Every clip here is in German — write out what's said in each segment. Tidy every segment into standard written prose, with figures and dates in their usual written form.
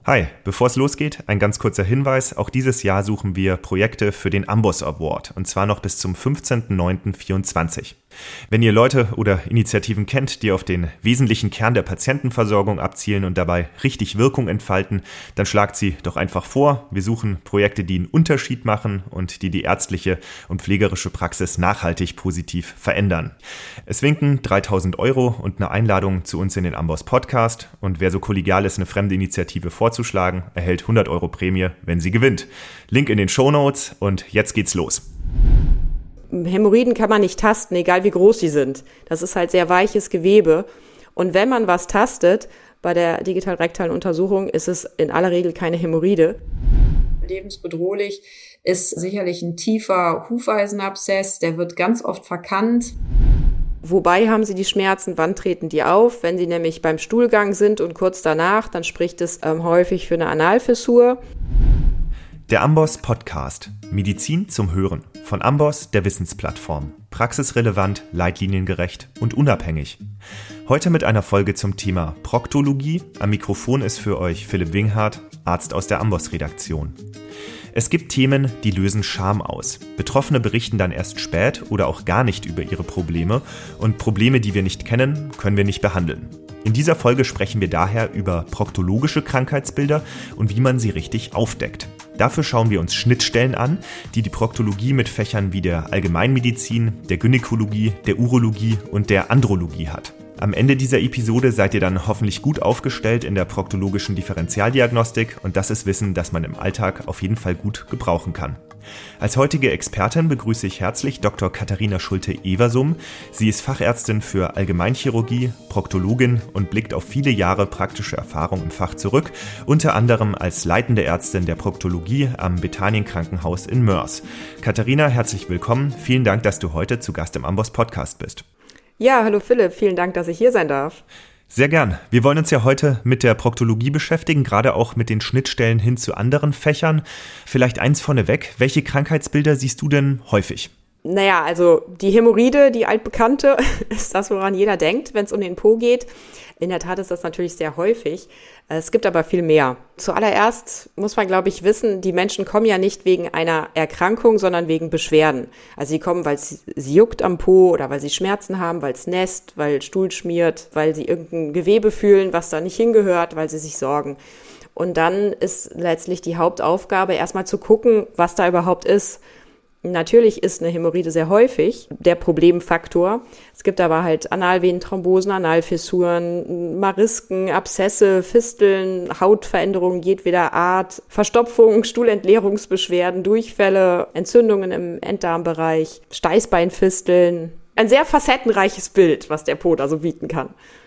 Hi, bevor es losgeht, ein ganz kurzer Hinweis. Auch dieses Jahr suchen wir Projekte für den Amboss Award und zwar noch bis zum 15.09.24. Wenn ihr Leute oder Initiativen kennt, die auf den wesentlichen Kern der Patientenversorgung abzielen und dabei richtig Wirkung entfalten, dann schlagt sie doch einfach vor. Wir suchen Projekte, die einen Unterschied machen und die ärztliche und pflegerische Praxis nachhaltig positiv verändern. Es winken 3.000 € und eine Einladung zu uns in den Amboss Podcast. Und wer so kollegial ist, eine fremde Initiative vorzuschlagen, erhält 100 € Prämie, wenn sie gewinnt. Link in den Shownotes und jetzt geht's los. Hämorrhoiden kann man nicht tasten, egal wie groß sie sind. Das ist halt sehr weiches Gewebe. Und wenn man was tastet, bei der digital-rektalen Untersuchung ist es in aller Regel keine Hämorrhoide. Lebensbedrohlich ist sicherlich ein tiefer Hufeisenabszess, der wird ganz oft verkannt. Wobei haben sie die Schmerzen, wann treten die auf? Wenn sie nämlich beim Stuhlgang sind und kurz danach, dann spricht es häufig für eine Analfissur. Der Amboss Podcast. Medizin zum Hören. Von Amboss, der Wissensplattform. Praxisrelevant, leitliniengerecht und unabhängig. Heute mit einer Folge zum Thema Proktologie. Am Mikrofon ist für euch Philipp Winghardt, Arzt aus der Amboss-Redaktion. Es gibt Themen, die lösen Scham aus. Betroffene berichten dann erst spät oder auch gar nicht über ihre Probleme und Probleme, die wir nicht kennen, können wir nicht behandeln. In dieser Folge sprechen wir daher über proktologische Krankheitsbilder und wie man sie richtig aufdeckt. Dafür schauen wir uns Schnittstellen an, die Proktologie mit Fächern wie der Allgemeinmedizin, der Gynäkologie, der Urologie und der Andrologie hat. Am Ende dieser Episode seid ihr dann hoffentlich gut aufgestellt in der proktologischen Differentialdiagnostik und das ist Wissen, das man im Alltag auf jeden Fall gut gebrauchen kann. Als heutige Expertin begrüße ich herzlich Dr. Katharina Schulte-Eversum. Sie ist Fachärztin für Allgemeinchirurgie, Proktologin und blickt auf viele Jahre praktische Erfahrung im Fach zurück, unter anderem als leitende Ärztin der Proktologie am Bethanien-Krankenhaus in Moers. Katharina, herzlich willkommen. Vielen Dank, dass du heute zu Gast im Amboss Podcast bist. Ja, hallo Philipp, vielen Dank, dass ich hier sein darf. Sehr gern. Wir wollen uns ja heute mit der Proktologie beschäftigen, gerade auch mit den Schnittstellen hin zu anderen Fächern. Vielleicht eins vorneweg, welche Krankheitsbilder siehst du denn häufig? Naja, also die Hämorrhoide, die altbekannte, ist das, woran jeder denkt, wenn es um den Po geht. In der Tat ist das natürlich sehr häufig. Es gibt aber viel mehr. Zuallererst muss man, glaube ich, wissen, die Menschen kommen ja nicht wegen einer Erkrankung, sondern wegen Beschwerden. Also sie kommen, weil sie juckt am Po oder weil sie Schmerzen haben, weil es nässt, weil Stuhl schmiert, weil sie irgendein Gewebe fühlen, was da nicht hingehört, weil sie sich sorgen. Und dann ist letztlich die Hauptaufgabe, erstmal zu gucken, was da überhaupt ist. Natürlich ist eine Hämorrhoide sehr häufig der Problemfaktor. Es gibt aber halt Analvenenthrombosen, Analfissuren, Marisken, Abszesse, Fisteln, Hautveränderungen jedweder Art, Verstopfungen, Stuhlentleerungsbeschwerden, Durchfälle, Entzündungen im Enddarmbereich, Steißbeinfisteln. Ein sehr facettenreiches Bild, was der Po da so bieten kann.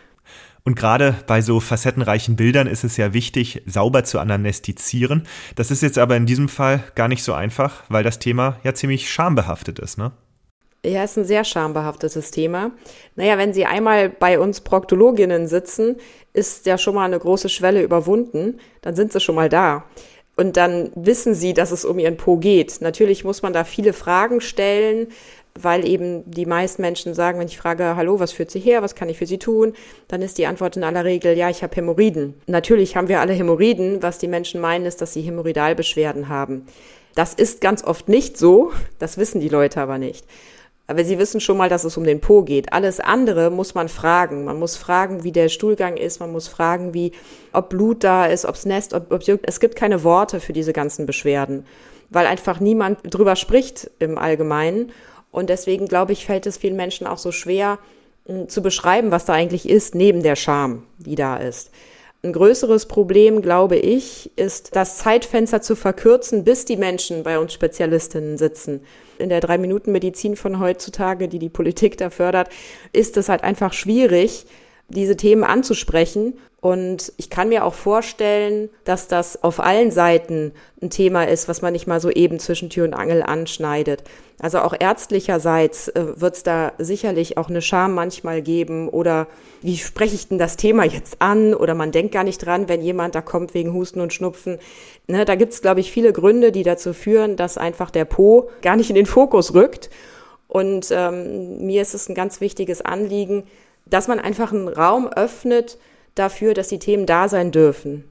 Und gerade bei so facettenreichen Bildern ist es ja wichtig, sauber zu anamnestizieren. Das ist jetzt aber in diesem Fall gar nicht so einfach, weil das Thema ja ziemlich schambehaftet ist, ne? Ja, ist ein sehr schambehaftetes Thema. Naja, wenn Sie einmal bei uns Proktologinnen sitzen, ist ja schon mal eine große Schwelle überwunden. Dann sind Sie schon mal da. Und dann wissen Sie, dass es um Ihren Po geht. Natürlich muss man da viele Fragen stellen, weil eben die meisten Menschen sagen, wenn ich frage, hallo, was führt Sie her, was kann ich für Sie tun, dann ist die Antwort in aller Regel, ja, ich habe Hämorrhoiden. Natürlich haben wir alle Hämorrhoiden, was die Menschen meinen, ist, dass sie Hämorrhoidalbeschwerden haben. Das ist ganz oft nicht so, das wissen die Leute aber nicht. Aber sie wissen schon mal, dass es um den Po geht. Alles andere muss man fragen. Man muss fragen, wie der Stuhlgang ist, man muss fragen, ob Blut da ist, ob es nässt, ob es gibt keine Worte für diese ganzen Beschwerden, weil einfach niemand drüber spricht im Allgemeinen. Und deswegen, glaube ich, fällt es vielen Menschen auch so schwer zu beschreiben, was da eigentlich ist, neben der Scham, die da ist. Ein größeres Problem, glaube ich, ist, das Zeitfenster zu verkürzen, bis die Menschen bei uns Spezialistinnen sitzen. In der 3-Minuten-Medizin von heutzutage, die Politik da fördert, ist es halt einfach schwierig, diese Themen anzusprechen. Und ich kann mir auch vorstellen, dass das auf allen Seiten ein Thema ist, was man nicht mal so eben zwischen Tür und Angel anschneidet. Also auch ärztlicherseits wird es da sicherlich auch eine Scham manchmal geben oder wie spreche ich denn das Thema jetzt an oder man denkt gar nicht dran, wenn jemand da kommt wegen Husten und Schnupfen. Ne, da gibt es, glaube ich, viele Gründe, die dazu führen, dass einfach der Po gar nicht in den Fokus rückt. Und mir ist es ein ganz wichtiges Anliegen, dass man einfach einen Raum öffnet dafür, dass die Themen da sein dürfen.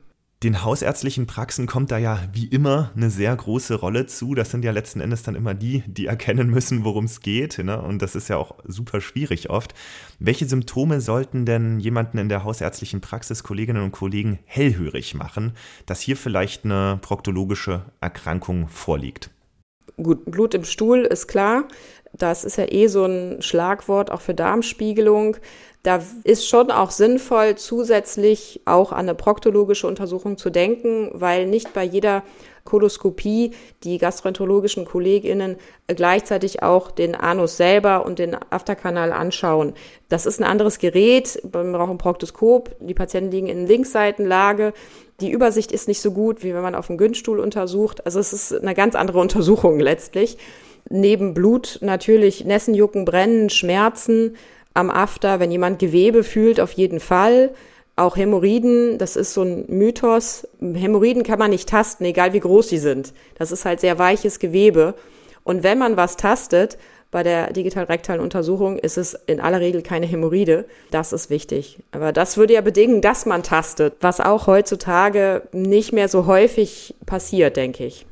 Den hausärztlichen Praxen kommt da ja wie immer eine sehr große Rolle zu. Das sind ja letzten Endes dann immer die erkennen müssen, worum es geht, ne? Und das ist ja auch super schwierig oft. Welche Symptome sollten denn jemanden in der hausärztlichen Praxis, Kolleginnen und Kollegen, hellhörig machen, dass hier vielleicht eine proktologische Erkrankung vorliegt? Gut, Blut im Stuhl ist klar. Das ist ja so ein Schlagwort auch für Darmspiegelung. Da ist schon auch sinnvoll, zusätzlich auch an eine proktologische Untersuchung zu denken, weil nicht bei jeder Koloskopie die gastroenterologischen KollegInnen gleichzeitig auch den Anus selber und den Afterkanal anschauen. Das ist ein anderes Gerät, man braucht ein Proktoskop, die Patienten liegen in Linksseitenlage. Die Übersicht ist nicht so gut, wie wenn man auf dem Günststuhl untersucht. Also es ist eine ganz andere Untersuchung letztlich. Neben Blut natürlich Nässen, Jucken, Brennen, Schmerzen am After, wenn jemand Gewebe fühlt, auf jeden Fall. Auch Hämorrhoiden, das ist so ein Mythos. Hämorrhoiden kann man nicht tasten, egal wie groß sie sind. Das ist halt sehr weiches Gewebe. Und wenn man was tastet, bei der digital-rektalen Untersuchung ist es in aller Regel keine Hämorrhoide. Das ist wichtig. Aber das würde ja bedingen, dass man tastet, was auch heutzutage nicht mehr so häufig passiert, denke ich.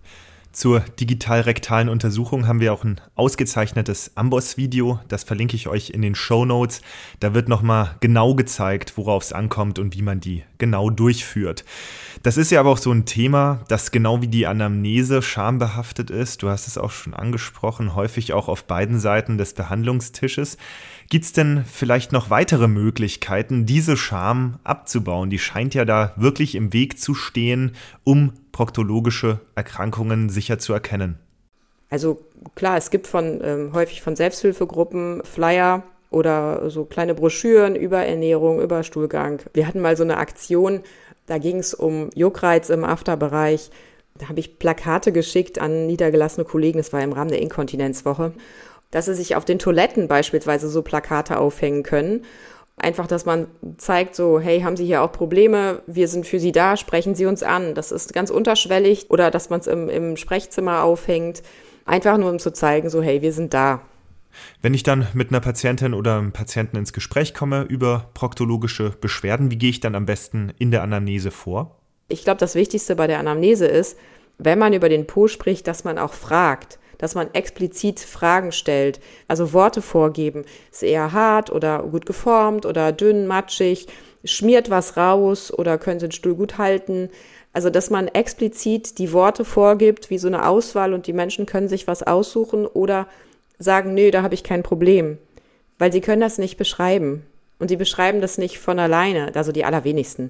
Zur digital-rektalen Untersuchung haben wir auch ein ausgezeichnetes Amboss-Video, das verlinke ich euch in den Shownotes. Da wird nochmal genau gezeigt, worauf es ankommt und wie man die genau durchführt. Das ist ja aber auch so ein Thema, das genau wie die Anamnese schambehaftet ist. Du hast es auch schon angesprochen, häufig auch auf beiden Seiten des Behandlungstisches. Gibt es denn vielleicht noch weitere Möglichkeiten, diese Scham abzubauen? Die scheint ja da wirklich im Weg zu stehen, um proktologische Erkrankungen sicher zu erkennen. Also klar, es gibt häufig von Selbsthilfegruppen Flyer oder so kleine Broschüren über Ernährung, über Stuhlgang. Wir hatten mal so eine Aktion, da ging es um Juckreiz im Afterbereich. Da habe ich Plakate geschickt an niedergelassene Kollegen, das war im Rahmen der Inkontinenzwoche, dass sie sich auf den Toiletten beispielsweise so Plakate aufhängen können. Einfach, dass man zeigt so, hey, haben Sie hier auch Probleme? Wir sind für Sie da, sprechen Sie uns an. Das ist ganz unterschwellig. Oder dass man es im Sprechzimmer aufhängt. Einfach nur, um zu zeigen, so, hey, wir sind da. Wenn ich dann mit einer Patientin oder einem Patienten ins Gespräch komme über proktologische Beschwerden, wie gehe ich dann am besten in der Anamnese vor? Ich glaube, das Wichtigste bei der Anamnese ist, wenn man über den Po spricht, dass man auch fragt, dass man explizit Fragen stellt, also Worte vorgeben. Ist eher hart oder gut geformt oder dünn, matschig, schmiert was raus oder können Sie den Stuhl gut halten. Also, dass man explizit die Worte vorgibt, wie so eine Auswahl und die Menschen können sich was aussuchen oder sagen, nö, da habe ich kein Problem. Weil sie können das nicht beschreiben. Und sie beschreiben das nicht von alleine, also die allerwenigsten.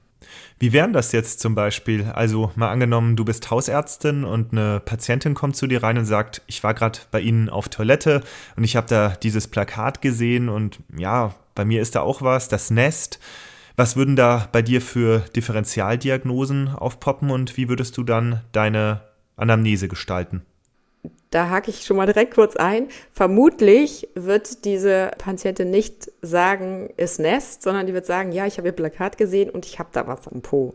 Wie wären das jetzt zum Beispiel? Also mal angenommen, du bist Hausärztin und eine Patientin kommt zu dir rein und sagt, ich war gerade bei Ihnen auf Toilette und ich habe da dieses Plakat gesehen und ja, bei mir ist da auch was, das Nest. Was würden da bei dir für Differentialdiagnosen aufpoppen und wie würdest du dann deine Anamnese gestalten? Da hake ich schon mal direkt kurz ein. Vermutlich wird diese Patientin nicht sagen, ist Nest, sondern die wird sagen, ja, ich habe ihr Plakat gesehen und ich habe da was am Po.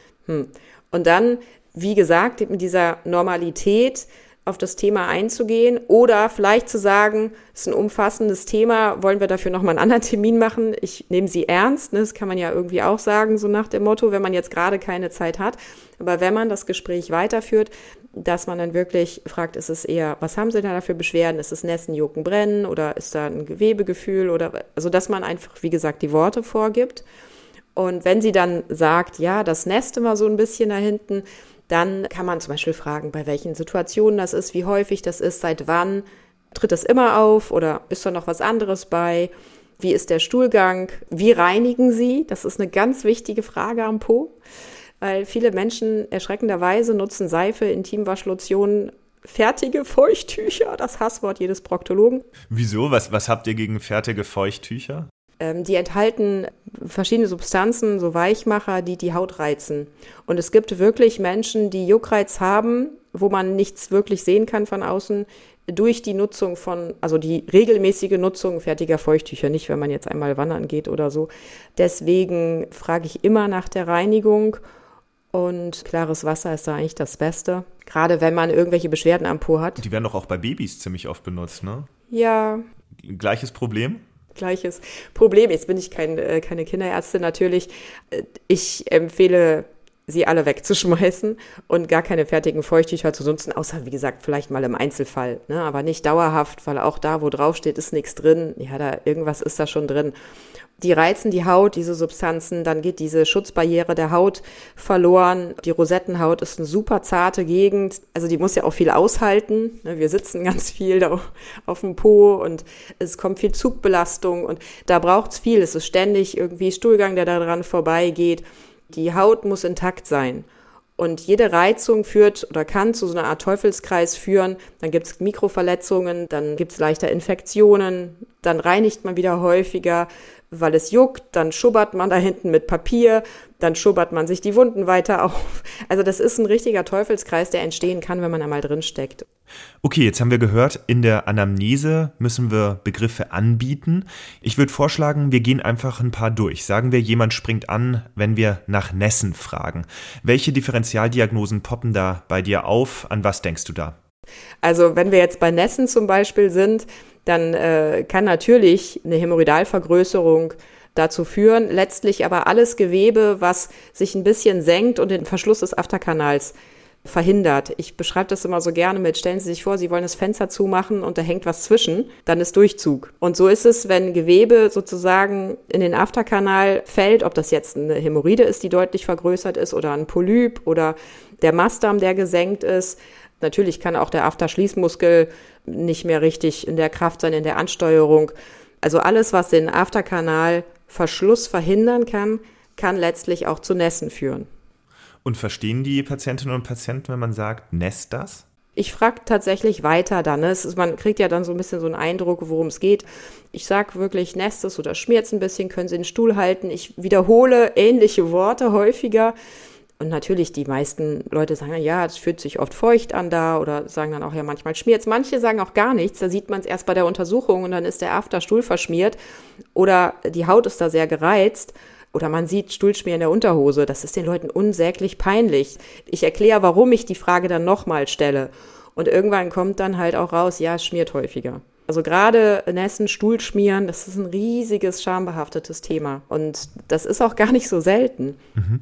Und dann, wie gesagt, mit dieser Normalität auf das Thema einzugehen oder vielleicht zu sagen, es ist ein umfassendes Thema, wollen wir dafür nochmal einen anderen Termin machen? Ich nehme Sie ernst, ne? Das kann man ja irgendwie auch sagen, so nach dem Motto, wenn man jetzt gerade keine Zeit hat. Aber wenn man das Gespräch weiterführt, dass man dann wirklich fragt, ist es eher, was haben Sie denn da für Beschwerden? Ist es Nässen, Jucken, Brennen oder ist da ein Gewebegefühl oder, also dass man einfach, wie gesagt, die Worte vorgibt. Und wenn sie dann sagt, ja, das Nest immer so ein bisschen da hinten, dann kann man zum Beispiel fragen, bei welchen Situationen das ist, wie häufig das ist, seit wann tritt es immer auf oder ist da noch was anderes bei? Wie ist der Stuhlgang? Wie reinigen Sie? Das ist eine ganz wichtige Frage am Po, weil viele Menschen erschreckenderweise nutzen Seife, Intimwaschlotionen, fertige Feuchttücher, das Hasswort jedes Proktologen. Wieso? Was habt ihr gegen fertige Feuchttücher? Die enthalten verschiedene Substanzen, so Weichmacher, die die Haut reizen. Und es gibt wirklich Menschen, die Juckreiz haben, wo man nichts wirklich sehen kann von außen, durch die Nutzung also die regelmäßige Nutzung fertiger Feuchttücher, nicht wenn man jetzt einmal wandern geht oder so. Deswegen frage ich immer nach der Reinigung und klares Wasser ist da eigentlich das Beste. Gerade wenn man irgendwelche Beschwerden am Po hat. Die werden doch auch bei Babys ziemlich oft benutzt, ne? Ja. Gleiches Problem? Gleiches Problem. Jetzt bin ich keine Kinderärztin natürlich. Ich empfehle sie alle wegzuschmeißen und gar keine fertigen Feuchttücher zu nutzen, außer, wie gesagt, vielleicht mal im Einzelfall, ne? Aber nicht dauerhaft, weil auch da, wo drauf steht, ist nichts drin. Ja, irgendwas ist da schon drin. Die reizen die Haut, diese Substanzen, dann geht diese Schutzbarriere der Haut verloren. Die Rosettenhaut ist eine super zarte Gegend, also die muss ja auch viel aushalten. Wir sitzen ganz viel da auf dem Po und es kommt viel Zugbelastung und da braucht's viel. Es ist ständig irgendwie Stuhlgang, der da dran vorbeigeht. Die Haut muss intakt sein. Und jede Reizung führt oder kann zu so einer Art Teufelskreis führen. Dann gibt's Mikroverletzungen, dann gibt's leichter Infektionen, dann reinigt man wieder häufiger, weil es juckt, dann schubbert man da hinten mit Papier, dann schubbert man sich die Wunden weiter auf. Also das ist ein richtiger Teufelskreis, der entstehen kann, wenn man einmal drin steckt. Okay, jetzt haben wir gehört, in der Anamnese müssen wir Begriffe anbieten. Ich würde vorschlagen, wir gehen einfach ein paar durch. Sagen wir, jemand springt an, wenn wir nach Nässen fragen. Welche Differentialdiagnosen poppen da bei dir auf? An was denkst du da? Also wenn wir jetzt bei Nässen zum Beispiel sind, dann kann natürlich eine Hämorrhoidalvergrößerung dazu führen. Letztlich aber alles Gewebe, was sich ein bisschen senkt und den Verschluss des Afterkanals verhindert. Ich beschreibe das immer so gerne mit, stellen Sie sich vor, Sie wollen das Fenster zumachen und da hängt was zwischen, dann ist Durchzug. Und so ist es, wenn Gewebe sozusagen in den Afterkanal fällt, ob das jetzt eine Hämorrhoide ist, die deutlich vergrößert ist oder ein Polyp oder der Mastdarm, der gesenkt ist. Natürlich kann auch der Afterschließmuskel nicht mehr richtig in der Kraft sein, in der Ansteuerung. Also alles, was den Afterkanalverschluss verhindern kann, kann letztlich auch zu Nässen führen. Und verstehen die Patientinnen und Patienten, wenn man sagt, nässt das? Ich frage tatsächlich weiter dann. Man kriegt ja dann so ein bisschen so einen Eindruck, worum es geht. Ich sage wirklich, nässt es oder schmiert es ein bisschen, können Sie den Stuhl halten. Ich wiederhole ähnliche Worte häufiger. Und natürlich, die meisten Leute sagen, ja, es fühlt sich oft feucht an da oder sagen dann auch, ja, manchmal schmiert es. Manche sagen auch gar nichts, da sieht man es erst bei der Untersuchung und dann ist der Afterstuhl verschmiert oder die Haut ist da sehr gereizt oder man sieht Stuhlschmier in der Unterhose. Das ist den Leuten unsäglich peinlich. Ich erkläre, warum ich die Frage dann nochmal stelle. Und irgendwann kommt dann halt auch raus, ja, es schmiert häufiger. Also gerade Nässen, Stuhlschmieren, das ist ein riesiges, schambehaftetes Thema. Und das ist auch gar nicht so selten.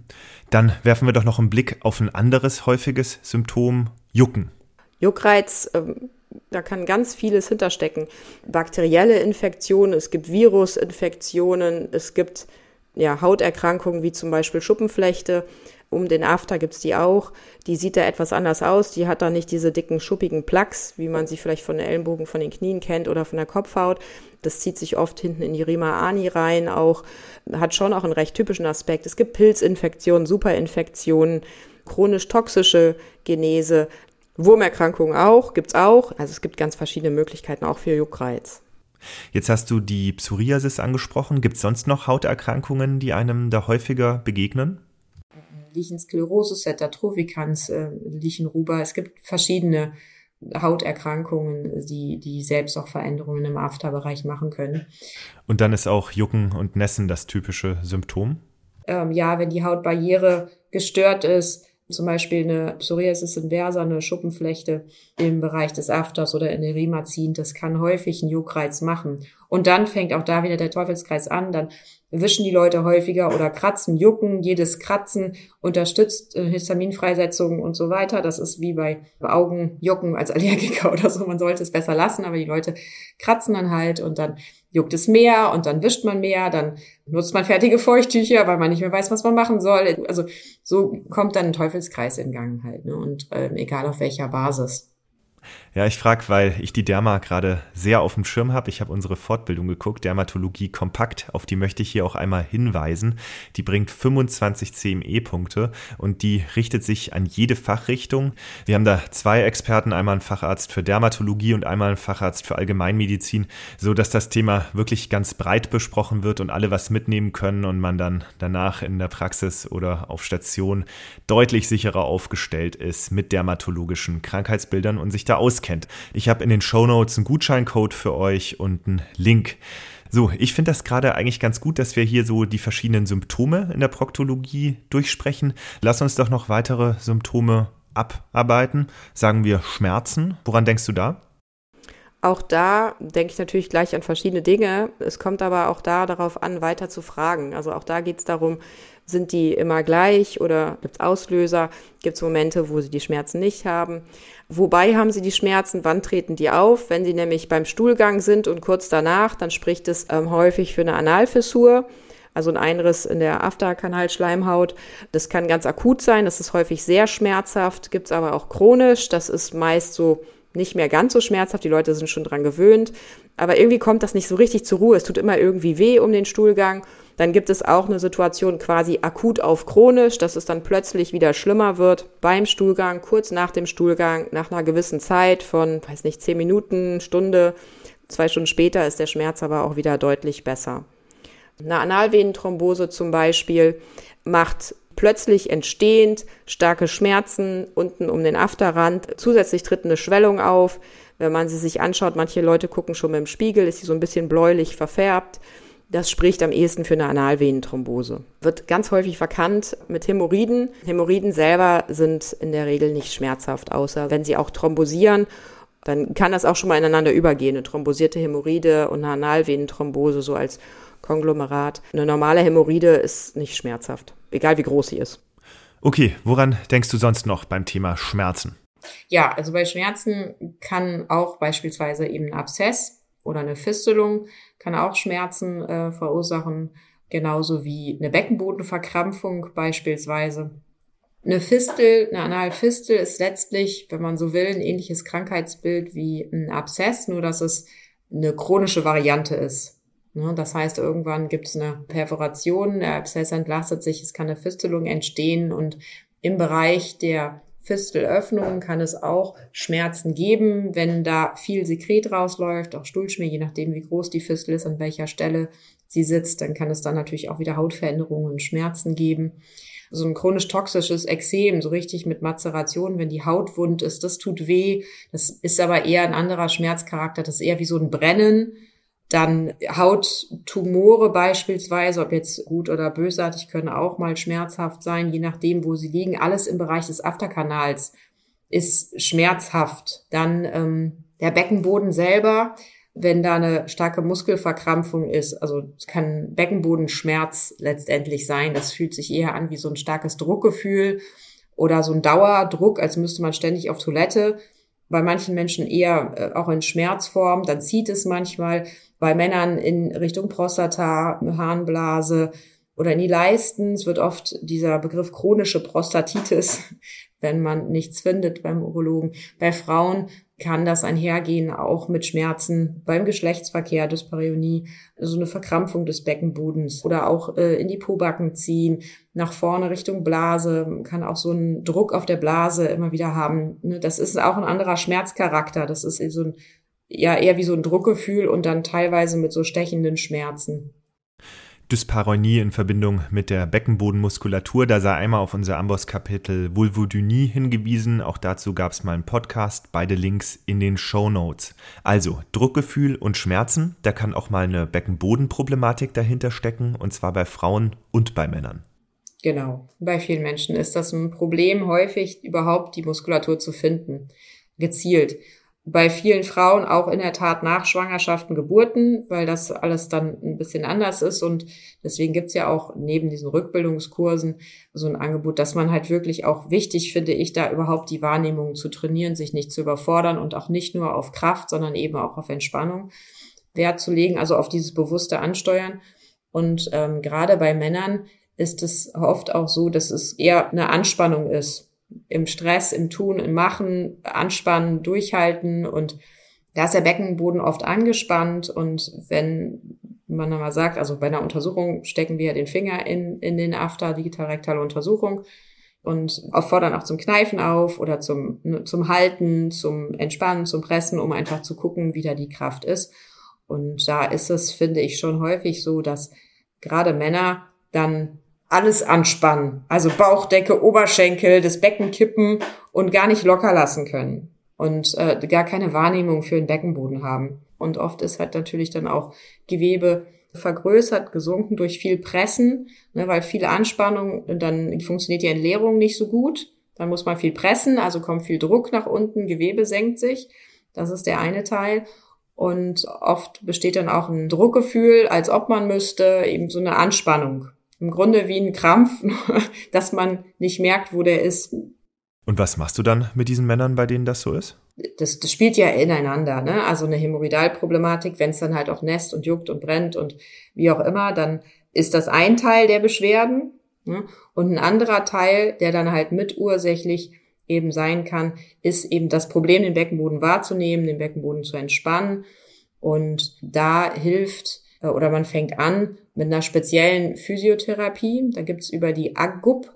Dann werfen wir doch noch einen Blick auf ein anderes häufiges Symptom, Jucken. Juckreiz, da kann ganz vieles hinterstecken. Bakterielle Infektionen, es gibt Virusinfektionen, es gibt Hauterkrankungen wie zum Beispiel Schuppenflechte. Um den After gibt's die auch. Die sieht da etwas anders aus. Die hat da nicht diese dicken, schuppigen Plaques, wie man sie vielleicht von den Ellenbogen, von den Knien kennt oder von der Kopfhaut. Das zieht sich oft hinten in die Rima ani rein auch. Hat schon auch einen recht typischen Aspekt. Es gibt Pilzinfektionen, Superinfektionen, chronisch toxische Genese. Wurmerkrankungen auch, gibt's auch. Also es gibt ganz verschiedene Möglichkeiten auch für Juckreiz. Jetzt hast du die Psoriasis angesprochen. Gibt's sonst noch Hauterkrankungen, die einem da häufiger begegnen? Lichensklerosis, Atrophikanz, Lichenruber. Es gibt verschiedene Hauterkrankungen, die selbst auch Veränderungen im Afterbereich machen können. Und dann ist auch Jucken und Nässen das typische Symptom? Wenn die Hautbarriere gestört ist, zum Beispiel eine Psoriasis inversa, eine Schuppenflechte im Bereich des Afters oder in der Rima ziehend, das kann häufig einen Juckreiz machen. Und dann fängt auch da wieder der Teufelskreis an, dann wischen die Leute häufiger oder kratzen, jucken. Jedes Kratzen unterstützt Histaminfreisetzung und so weiter. Das ist wie bei Augenjucken als Allergiker oder so. Man sollte es besser lassen, aber die Leute kratzen dann halt und dann juckt es mehr und dann wischt man mehr, dann nutzt man fertige Feuchttücher, weil man nicht mehr weiß, was man machen soll. Also so kommt dann ein Teufelskreis in Gang halt, ne? Und egal auf welcher Basis. Ja, ich frage, weil ich die Derma gerade sehr auf dem Schirm habe. Ich habe unsere Fortbildung geguckt, Dermatologie kompakt, auf die möchte ich hier auch einmal hinweisen. Die bringt 25 CME-Punkte und die richtet sich an jede Fachrichtung. Wir haben da 2 Experten, einmal einen Facharzt für Dermatologie und einmal einen Facharzt für Allgemeinmedizin, so dass das Thema wirklich ganz breit besprochen wird und alle was mitnehmen können und man dann danach in der Praxis oder auf Station deutlich sicherer aufgestellt ist mit dermatologischen Krankheitsbildern und sich da auskennt. Ich habe in den Shownotes einen Gutscheincode für euch und einen Link. So, ich finde das gerade eigentlich ganz gut, dass wir hier so die verschiedenen Symptome in der Proktologie durchsprechen. Lass uns doch noch weitere Symptome abarbeiten. Sagen wir Schmerzen. Woran denkst du da? Auch da denke ich natürlich gleich an verschiedene Dinge. Es kommt aber auch da darauf an, weiter zu fragen. Also auch da geht es darum, Sind die immer gleich oder gibt es Auslöser? Gibt es Momente, wo sie die Schmerzen nicht haben? Wobei haben sie die Schmerzen? Wann treten die auf? Wenn sie nämlich beim Stuhlgang sind und kurz danach, dann spricht es häufig für eine Analfissur, also ein Einriss in der Afterkanalschleimhaut. Das kann ganz akut sein, das ist häufig sehr schmerzhaft, gibt es aber auch chronisch, das ist meist so nicht mehr ganz so schmerzhaft, die Leute sind schon dran gewöhnt, aber irgendwie kommt das nicht so richtig zur Ruhe, es tut immer irgendwie weh um den Stuhlgang. Dann gibt es auch eine Situation quasi akut auf chronisch, dass es dann plötzlich wieder schlimmer wird beim Stuhlgang, kurz nach dem Stuhlgang, nach einer gewissen Zeit von, 10 Minuten, Stunde, 2 Stunden später ist der Schmerz aber auch wieder deutlich besser. Eine Analvenenthrombose zum Beispiel macht plötzlich entstehend starke Schmerzen unten um den Afterrand. Zusätzlich tritt eine Schwellung auf. Wenn man sie sich anschaut, manche Leute gucken schon mit dem Spiegel, ist sie so ein bisschen bläulich verfärbt. Das spricht am ehesten für eine Analvenenthrombose. Wird ganz häufig verkannt mit Hämorrhoiden. Hämorrhoiden selber sind in der Regel nicht schmerzhaft, außer wenn sie auch thrombosieren. Dann kann das auch schon mal ineinander übergehen. Eine thrombosierte Hämorrhoide und eine Analvenenthrombose so als Konglomerat. Eine normale Hämorrhoide ist nicht schmerzhaft, egal wie groß sie ist. Okay, woran denkst du sonst noch beim Thema Schmerzen? Ja, also bei Schmerzen kann auch beispielsweise eben ein Abszess oder eine Fistelung kann auch Schmerzen verursachen, genauso wie eine Beckenbodenverkrampfung beispielsweise. Eine Fistel, eine Analfistel ist letztlich, wenn man so will, ein ähnliches Krankheitsbild wie ein Abszess, nur dass es eine chronische Variante ist. Das heißt, irgendwann gibt es eine Perforation, der Abszess entlastet sich, es kann eine Fistelung entstehen und im Bereich der Fistelöffnung kann es auch Schmerzen geben, wenn da viel Sekret rausläuft, auch Stuhlschmier, je nachdem wie groß die Fistel ist, an welcher Stelle sie sitzt, dann kann es dann natürlich auch wieder Hautveränderungen und Schmerzen geben. So ein chronisch toxisches Ekzem, so richtig mit Mazeration, wenn die Haut wund ist, das tut weh, das ist aber eher ein anderer Schmerzcharakter, das ist eher wie so ein Brennen. Dann Hauttumore beispielsweise, ob jetzt gut oder bösartig, können auch mal schmerzhaft sein, je nachdem, wo sie liegen. Alles im Bereich des Afterkanals ist schmerzhaft. Dann der Beckenboden selber, wenn da eine starke Muskelverkrampfung ist, also es kann Beckenbodenschmerz letztendlich sein. Das fühlt sich eher an wie so ein starkes Druckgefühl oder so ein Dauerdruck, als müsste man ständig auf Toilette. Bei manchen Menschen eher auch in Schmerzform, dann zieht es manchmal. Bei Männern in Richtung Prostata, Harnblase oder in die Leisten. Es wird oft dieser Begriff chronische Prostatitis, wenn man nichts findet beim Urologen. Bei Frauen kann das einhergehen, auch mit Schmerzen beim Geschlechtsverkehr, Dyspareunie, so eine Verkrampfung des Beckenbodens oder auch in die Pobacken ziehen, nach vorne Richtung Blase, man kann auch so einen Druck auf der Blase immer wieder haben. Das ist auch ein anderer Schmerzcharakter, das ist so ein, ja, eher wie so ein Druckgefühl und dann teilweise mit so stechenden Schmerzen. Dyspareunie in Verbindung mit der Beckenbodenmuskulatur, da sei einmal auf unser Amboss-Kapitel Vulvodynie hingewiesen. Auch dazu gab es mal einen Podcast, beide Links in den Shownotes. Also Druckgefühl und Schmerzen, da kann auch mal eine Beckenbodenproblematik dahinter stecken, und zwar bei Frauen und bei Männern. Genau, bei vielen Menschen ist das ein Problem, häufig überhaupt die Muskulatur zu finden, gezielt. Bei vielen Frauen auch in der Tat nach Schwangerschaften, Geburten, weil das alles dann ein bisschen anders ist und deswegen gibt's ja auch neben diesen Rückbildungskursen so ein Angebot, dass man halt wirklich auch wichtig, finde ich, da überhaupt die Wahrnehmung zu trainieren, sich nicht zu überfordern und auch nicht nur auf Kraft, sondern eben auch auf Entspannung Wert zu legen, also auf dieses bewusste Ansteuern. Und gerade bei Männern ist es oft auch so, dass es eher eine Anspannung ist. Im Stress, im Tun, im Machen, anspannen, durchhalten und da ist der Beckenboden oft angespannt und wenn man dann mal sagt, also bei einer Untersuchung stecken wir den Finger in den After, digital-rektale Untersuchung und auffordern auch zum Kneifen auf oder zum Halten, zum Entspannen, zum Pressen, um einfach zu gucken, wie da die Kraft ist. Und da ist es, finde ich, schon häufig so, dass gerade Männer dann alles anspannen, also Bauchdecke, Oberschenkel, das Becken kippen und gar nicht locker lassen können und gar keine Wahrnehmung für den Beckenboden haben. Und oft ist halt natürlich dann auch Gewebe vergrößert, gesunken durch viel Pressen, weil viel Anspannung, dann funktioniert die Entleerung nicht so gut. Dann muss man viel pressen, also kommt viel Druck nach unten, Gewebe senkt sich. Das ist der eine Teil. Und oft besteht dann auch ein Druckgefühl, als ob man müsste, eben so eine Anspannung. Im Grunde wie ein Krampf, dass man nicht merkt, wo der ist. Und was machst du dann mit diesen Männern, bei denen das so ist? Das spielt ja ineinander, ne? Also eine Hämorrhoidalproblematik, wenn es dann halt auch nässt und juckt und brennt und wie auch immer, dann ist das ein Teil der Beschwerden, ne? Und ein anderer Teil, der dann halt mitursächlich eben sein kann, ist eben das Problem, den Beckenboden wahrzunehmen, den Beckenboden zu entspannen. Und da hilft oder man fängt an mit einer speziellen Physiotherapie. Da gibt's über die AGGUP,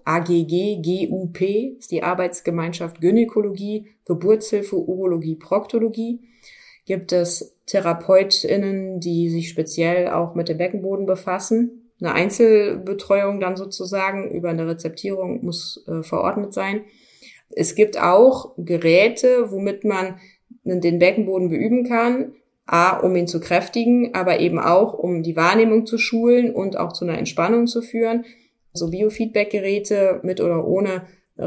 AGG-GUP, ist die Arbeitsgemeinschaft Gynäkologie, Geburtshilfe, Urologie, Proktologie. Gibt es TherapeutInnen, die sich speziell auch mit dem Beckenboden befassen. Eine Einzelbetreuung dann sozusagen über eine Rezeptierung muss verordnet sein. Es gibt auch Geräte, womit man den Beckenboden beüben kann, um ihn zu kräftigen, aber eben auch, um die Wahrnehmung zu schulen und auch zu einer Entspannung zu führen. So Biofeedback-Geräte mit oder ohne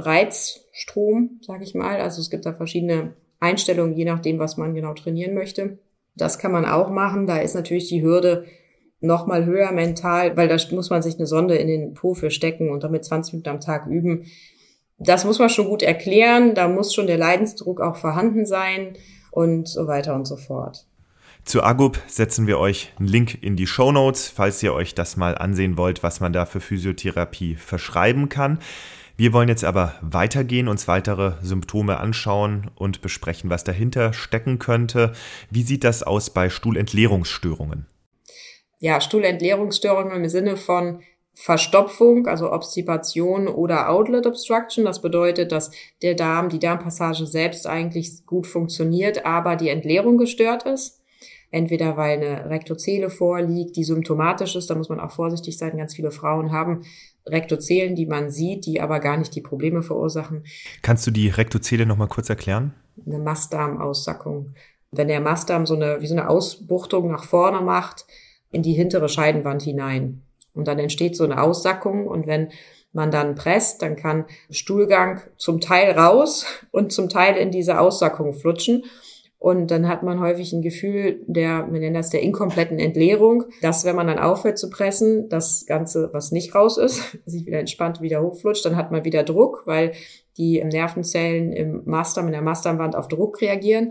Reizstrom, sage ich mal. Also es gibt da verschiedene Einstellungen, je nachdem, was man genau trainieren möchte. Das kann man auch machen. Da ist natürlich die Hürde noch mal höher mental, weil da muss man sich eine Sonde in den Po für stecken und damit 20 Minuten am Tag üben. Das muss man schon gut erklären. Da muss schon der Leidensdruck auch vorhanden sein und so weiter und so fort. Zu AGGUP setzen wir euch einen Link in die Shownotes, falls ihr euch das mal ansehen wollt, was man da für Physiotherapie verschreiben kann. Wir wollen jetzt aber weitergehen, uns weitere Symptome anschauen und besprechen, was dahinter stecken könnte. Wie sieht das aus bei Stuhlentleerungsstörungen? Ja, Stuhlentleerungsstörungen im Sinne von Verstopfung, also Obstipation oder Outlet Obstruction. Das bedeutet, dass die Darmpassage selbst eigentlich gut funktioniert, aber die Entleerung gestört ist. Entweder weil eine Rektozele vorliegt, die symptomatisch ist, da muss man auch vorsichtig sein. Ganz viele Frauen haben Rektozelen, die man sieht, die aber gar nicht die Probleme verursachen. Kannst du die Rektozele noch mal kurz erklären? Eine Mastdarmaussackung. Wenn der Mastdarm wie so eine Ausbuchtung nach vorne macht, in die hintere Scheidenwand hinein. Und dann entsteht so eine Aussackung. Und wenn man dann presst, dann kann Stuhlgang zum Teil raus und zum Teil in diese Aussackung flutschen. Und dann hat man häufig ein Gefühl wir nennen das der inkompletten Entleerung, dass wenn man dann aufhört zu pressen, das Ganze, was nicht raus ist, sich wieder entspannt, wieder hochflutscht, dann hat man wieder Druck, weil die Nervenzellen in der Mastdarmwand auf Druck reagieren.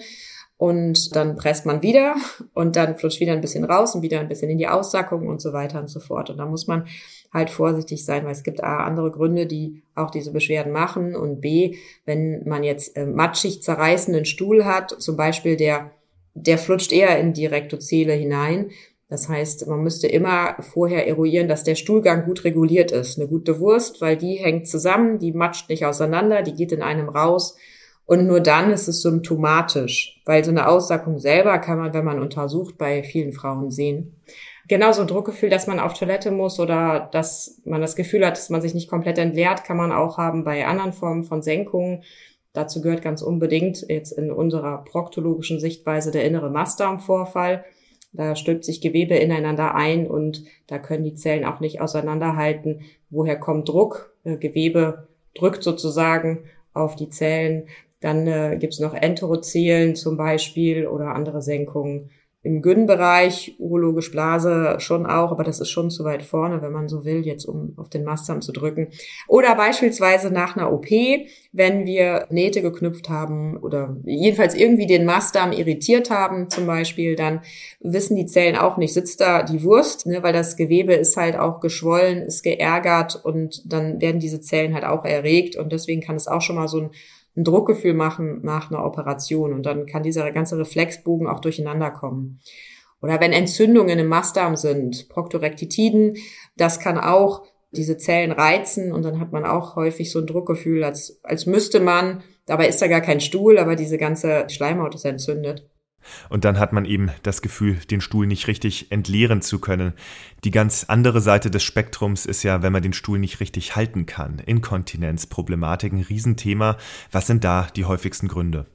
Und dann presst man wieder und dann flutscht wieder ein bisschen raus und wieder ein bisschen in die Aussackung und so weiter und so fort. Und da muss man halt vorsichtig sein, weil es gibt A, andere Gründe, die auch diese Beschwerden machen und B, wenn man jetzt matschig zerreißenden Stuhl hat, zum Beispiel der flutscht eher in die Rektozele hinein. Das heißt, man müsste immer vorher eruieren, dass der Stuhlgang gut reguliert ist. Eine gute Wurst, weil die hängt zusammen, die matscht nicht auseinander, die geht in einem raus. Und nur dann ist es symptomatisch, weil so eine Aussackung selber kann man, wenn man untersucht, bei vielen Frauen sehen. Genauso ein Druckgefühl, dass man auf Toilette muss oder dass man das Gefühl hat, dass man sich nicht komplett entleert, kann man auch haben bei anderen Formen von Senkungen. Dazu gehört ganz unbedingt jetzt in unserer proktologischen Sichtweise der innere Mastdarmvorfall. Da stülpt sich Gewebe ineinander ein und da können die Zellen auch nicht auseinanderhalten. Woher kommt Druck? Gewebe drückt sozusagen auf die Zellen. Dann gibt's noch Enterozelen zum Beispiel oder andere Senkungen. Im Gyn-Bereich, urologisch Blase schon auch, aber das ist schon zu weit vorne, wenn man so will, jetzt um auf den Mastdarm zu drücken. Oder beispielsweise nach einer OP, wenn wir Nähte geknüpft haben oder jedenfalls irgendwie den Mastdarm irritiert haben zum Beispiel, dann wissen die Zellen auch nicht, sitzt da die Wurst, ne, weil das Gewebe ist halt auch geschwollen, ist geärgert und dann werden diese Zellen halt auch erregt und deswegen kann es auch schon mal so ein Druckgefühl machen nach einer Operation und dann kann dieser ganze Reflexbogen auch durcheinander kommen. Oder wenn Entzündungen im Mastdarm sind, Proktorektitiden, das kann auch diese Zellen reizen und dann hat man auch häufig so ein Druckgefühl, als müsste man, dabei ist da gar kein Stuhl, aber diese ganze Schleimhaut ist entzündet. Und dann hat man eben das Gefühl, den Stuhl nicht richtig entleeren zu können. Die ganz andere Seite des Spektrums ist ja, wenn man den Stuhl nicht richtig halten kann. Inkontinenzproblematik, ein Riesenthema. Was sind da die häufigsten Gründe?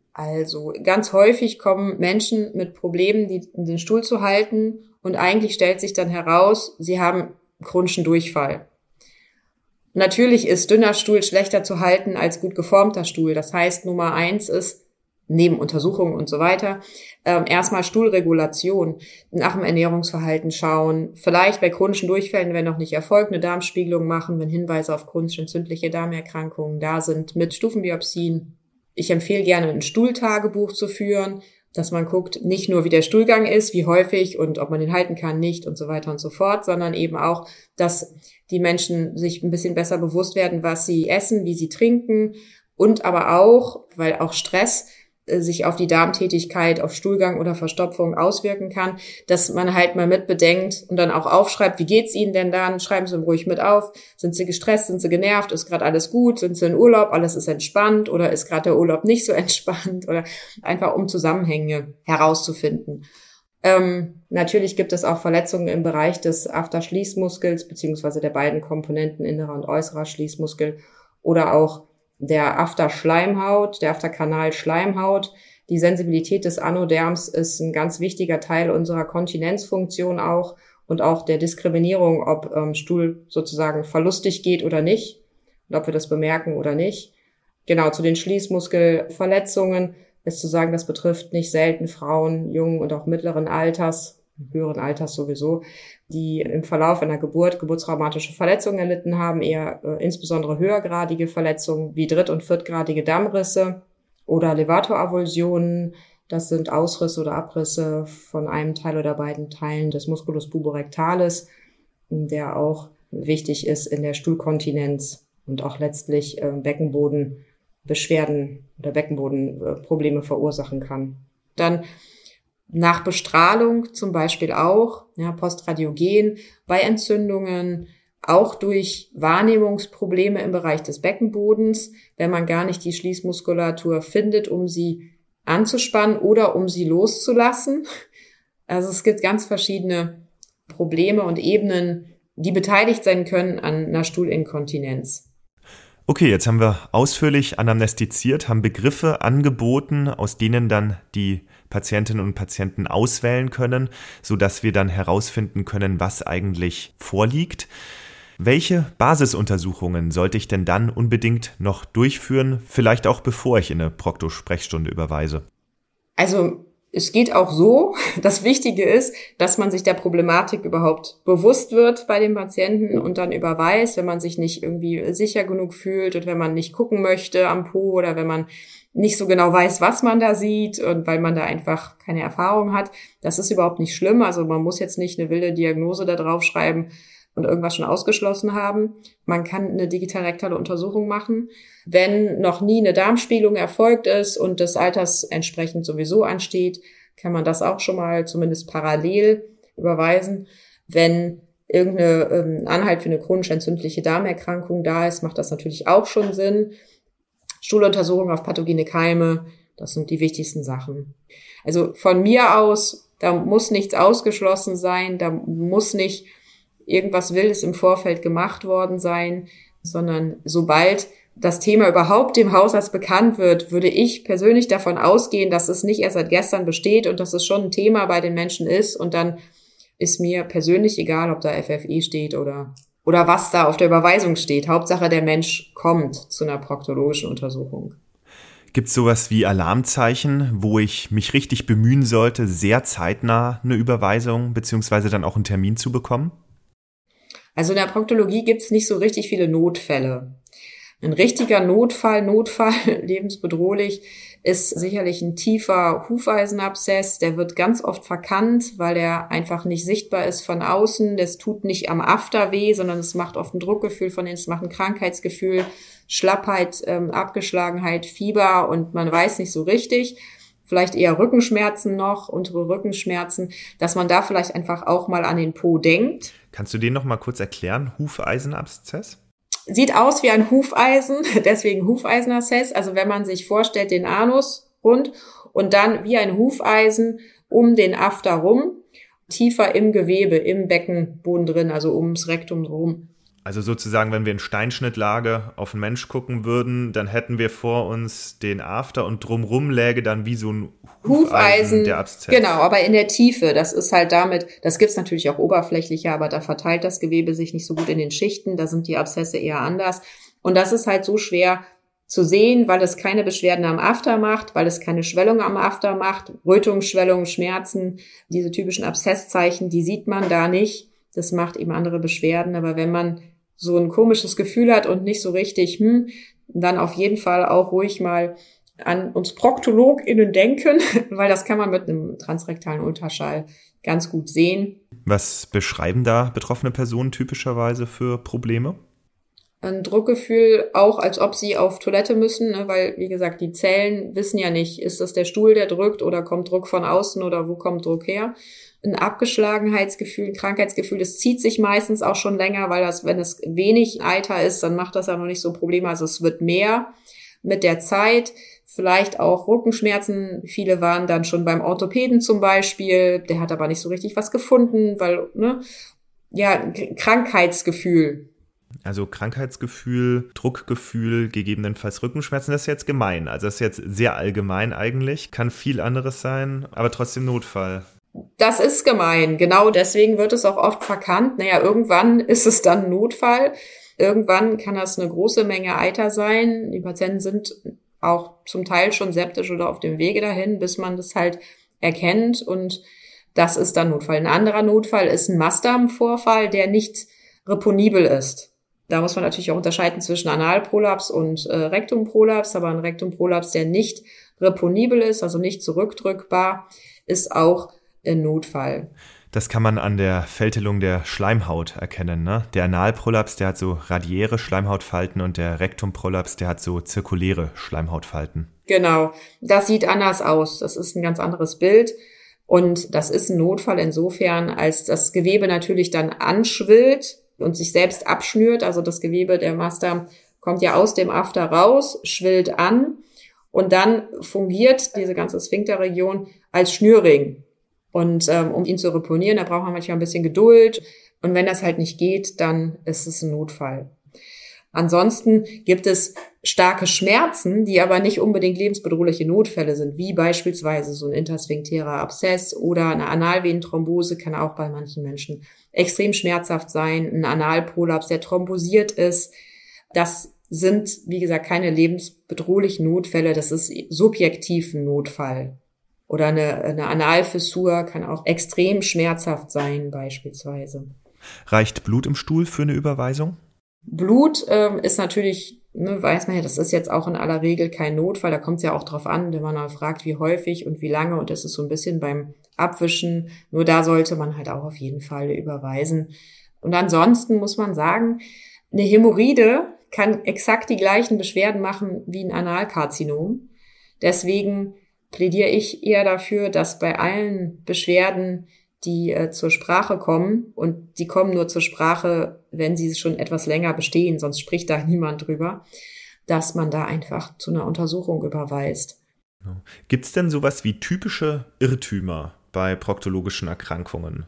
Also ganz häufig kommen Menschen mit Problemen, den Stuhl zu halten und eigentlich stellt sich dann heraus, sie haben chronischen Durchfall. Natürlich ist dünner Stuhl schlechter zu halten als gut geformter Stuhl. Das heißt, Nummer 1 ist, neben Untersuchungen und so weiter. Erstmal Stuhlregulation, nach dem Ernährungsverhalten schauen, vielleicht bei chronischen Durchfällen, wenn noch nicht erfolgt, eine Darmspiegelung machen, wenn Hinweise auf chronisch entzündliche Darmerkrankungen da sind, mit Stufenbiopsien. Ich empfehle gerne ein Stuhltagebuch zu führen, dass man guckt, nicht nur wie der Stuhlgang ist, wie häufig und ob man den halten kann, nicht und so weiter und so fort, sondern eben auch, dass die Menschen sich ein bisschen besser bewusst werden, was sie essen, wie sie trinken und aber auch, weil auch Stress sich auf die Darmtätigkeit, auf Stuhlgang oder Verstopfung auswirken kann, dass man halt mal mit bedenkt und dann auch aufschreibt, wie geht's Ihnen denn dann? Schreiben Sie ruhig mit auf. Sind Sie gestresst? Sind Sie genervt? Ist gerade alles gut? Sind Sie in Urlaub? Alles ist entspannt? Oder ist gerade der Urlaub nicht so entspannt? Oder einfach um Zusammenhänge herauszufinden. Natürlich gibt es auch Verletzungen im Bereich des Afterschließmuskels beziehungsweise der beiden Komponenten innerer und äußerer Schließmuskel oder auch der Afterschleimhaut, der Afterkanalschleimhaut. Die Sensibilität des Anoderms ist ein ganz wichtiger Teil unserer Kontinenzfunktion auch und auch der Diskriminierung, ob Stuhl sozusagen verlustig geht oder nicht und ob wir das bemerken oder nicht. Genau, zu den Schließmuskelverletzungen ist zu sagen, das betrifft nicht selten Frauen, jungen und auch mittleren Alters, höheren Alters sowieso, die im Verlauf einer Geburt geburtstraumatische Verletzungen erlitten haben, eher insbesondere höhergradige Verletzungen wie dritt- und viertgradige Dammrisse oder Levator-Avulsionen. Das sind Ausrisse oder Abrisse von einem Teil oder beiden Teilen des Musculus puborectalis, der auch wichtig ist in der Stuhlkontinenz und auch letztlich Beckenbodenbeschwerden oder Beckenbodenprobleme verursachen kann. Dann nach Bestrahlung zum Beispiel auch, ja, postradiogen, bei Entzündungen, auch durch Wahrnehmungsprobleme im Bereich des Beckenbodens, wenn man gar nicht die Schließmuskulatur findet, um sie anzuspannen oder um sie loszulassen. Also es gibt ganz verschiedene Probleme und Ebenen, die beteiligt sein können an einer Stuhlinkontinenz. Okay, jetzt haben wir ausführlich anamnestiziert, haben Begriffe angeboten, aus denen dann die Patientinnen und Patienten auswählen können, sodass wir dann herausfinden können, was eigentlich vorliegt. Welche Basisuntersuchungen sollte ich denn dann unbedingt noch durchführen, vielleicht auch bevor ich in eine Prokto-Sprechstunde überweise? Also es geht auch so. Das Wichtige ist, dass man sich der Problematik überhaupt bewusst wird bei dem Patienten und dann überweist, wenn man sich nicht irgendwie sicher genug fühlt und wenn man nicht gucken möchte am Po oder wenn man nicht so genau weiß, was man da sieht und weil man da einfach keine Erfahrung hat. Das ist überhaupt nicht schlimm. Also man muss jetzt nicht eine wilde Diagnose da draufschreiben und irgendwas schon ausgeschlossen haben. Man kann eine digitalrektale Untersuchung machen. Wenn noch nie eine Darmspiegelung erfolgt ist und des Alters entsprechend sowieso ansteht, kann man das auch schon mal zumindest parallel überweisen. Wenn irgendeine Anhalt für eine chronisch entzündliche Darmerkrankung da ist, macht das natürlich auch schon Sinn. Stuhluntersuchung auf pathogene Keime, das sind die wichtigsten Sachen. Also von mir aus, da muss nichts ausgeschlossen sein, da muss nicht irgendwas Wildes im Vorfeld gemacht worden sein, sondern sobald das Thema überhaupt dem Hausarzt bekannt wird, würde ich persönlich davon ausgehen, dass es nicht erst seit gestern besteht und dass es schon ein Thema bei den Menschen ist und dann ist mir persönlich egal, ob da FFE steht oder was da auf der Überweisung steht. Hauptsache, der Mensch kommt zu einer proktologischen Untersuchung. Gibt es sowas wie Alarmzeichen, wo ich mich richtig bemühen sollte, sehr zeitnah eine Überweisung bzw. dann auch einen Termin zu bekommen? Also in der Proktologie gibt es nicht so richtig viele Notfälle. Ein richtiger Notfall, lebensbedrohlich, ist sicherlich ein tiefer Hufeisenabszess. Der wird ganz oft verkannt, weil der einfach nicht sichtbar ist von außen. Das tut nicht am After weh, sondern es macht oft ein Druckgefühl von innen, es macht ein Krankheitsgefühl, Schlappheit, Abgeschlagenheit, Fieber und man weiß nicht so richtig. Vielleicht eher Rückenschmerzen noch, untere Rückenschmerzen, dass man da vielleicht einfach auch mal an den Po denkt. Kannst du den noch mal kurz erklären, Hufeisenabszess? Sieht aus wie ein Hufeisen, deswegen Hufeisenabszess. Also wenn man sich vorstellt, den Anus rund und dann wie ein Hufeisen um den After rum, tiefer im Gewebe, im Beckenboden drin, also ums Rektum rum. Also sozusagen, wenn wir in Steinschnittlage auf einen Mensch gucken würden, dann hätten wir vor uns den After und drumrum läge dann wie so ein Hufeisen der Abszess. Genau, aber in der Tiefe. Das ist halt damit, das gibt's natürlich auch oberflächlicher, aber da verteilt das Gewebe sich nicht so gut in den Schichten. Da sind die Abszesse eher anders. Und das ist halt so schwer zu sehen, weil es keine Beschwerden am After macht, weil es keine Schwellung am After macht. Rötung, Schwellung, Schmerzen, diese typischen Abszesszeichen, die sieht man da nicht. Das macht eben andere Beschwerden. Aber wenn man so ein komisches Gefühl hat und nicht so richtig, dann auf jeden Fall auch ruhig mal an uns ProktologInnen denken, weil das kann man mit einem transrektalen Ultraschall ganz gut sehen. Was beschreiben da betroffene Personen typischerweise für Probleme? Ein Druckgefühl, auch als ob sie auf Toilette müssen, ne, weil, wie gesagt, die Zellen wissen ja nicht, ist das der Stuhl, der drückt oder kommt Druck von außen oder wo kommt Druck her? Ein Abgeschlagenheitsgefühl, ein Krankheitsgefühl, das zieht sich meistens auch schon länger, weil das, wenn es wenig Eiter ist, dann macht das ja noch nicht so Probleme, also es wird mehr mit der Zeit. Vielleicht auch Rückenschmerzen, viele waren dann schon beim Orthopäden zum Beispiel, der hat aber nicht so richtig was gefunden, weil, Krankheitsgefühl. Also Krankheitsgefühl, Druckgefühl, gegebenenfalls Rückenschmerzen, das ist jetzt gemein. Also das ist jetzt sehr allgemein eigentlich, kann viel anderes sein, aber trotzdem Notfall. Das ist gemein, genau deswegen wird es auch oft verkannt. Irgendwann ist es dann Notfall. Irgendwann kann das eine große Menge Eiter sein. Die Patienten sind auch zum Teil schon septisch oder auf dem Wege dahin, bis man das halt erkennt und das ist dann Notfall. Ein anderer Notfall ist ein Mastdarmvorfall, der nicht reponibel ist. Da muss man natürlich auch unterscheiden zwischen Analprolaps und Rektumprolaps, aber ein Rektumprolaps, der nicht reponibel ist, also nicht zurückdrückbar, ist auch ein Notfall. Das kann man an der Fältelung der Schleimhaut erkennen, ne? Der Analprolaps, der hat so radiäre Schleimhautfalten und der Rektumprolaps, der hat so zirkuläre Schleimhautfalten. Genau, das sieht anders aus. Das ist ein ganz anderes Bild. Und das ist ein Notfall insofern, als das Gewebe natürlich dann anschwillt und sich selbst abschnürt. Also das Gewebe, der Mastdarm, kommt ja aus dem After raus, schwillt an und dann fungiert diese ganze Sphinkterregion als Schnürring. Und um ihn zu reponieren, da braucht man manchmal ein bisschen Geduld. Und wenn das halt nicht geht, dann ist es ein Notfall. Ansonsten gibt es starke Schmerzen, die aber nicht unbedingt lebensbedrohliche Notfälle sind, wie beispielsweise so ein intersphinktärer Abszess oder eine Analvenenthrombose kann auch bei manchen Menschen extrem schmerzhaft sein. Ein Analprolaps, der thrombosiert ist. Das sind, wie gesagt, keine lebensbedrohlichen Notfälle. Das ist subjektiv ein Notfall. Oder eine Analfissur kann auch extrem schmerzhaft sein, beispielsweise. Reicht Blut im Stuhl für eine Überweisung? Blut ist natürlich, weiß man ja, das ist jetzt auch in aller Regel kein Notfall. Da kommt es ja auch drauf an, wenn man dann fragt, wie häufig und wie lange. Und das ist so ein bisschen beim Abwischen. Nur da sollte man halt auch auf jeden Fall überweisen. Und ansonsten muss man sagen, eine Hämorrhoide kann exakt die gleichen Beschwerden machen wie ein Analkarzinom. Deswegen plädiere ich eher dafür, dass bei allen Beschwerden, die zur Sprache kommen, und die kommen nur zur Sprache, wenn sie schon etwas länger bestehen, sonst spricht da niemand drüber, dass man da einfach zu einer Untersuchung überweist. Gibt es denn sowas wie typische Irrtümer bei proktologischen Erkrankungen?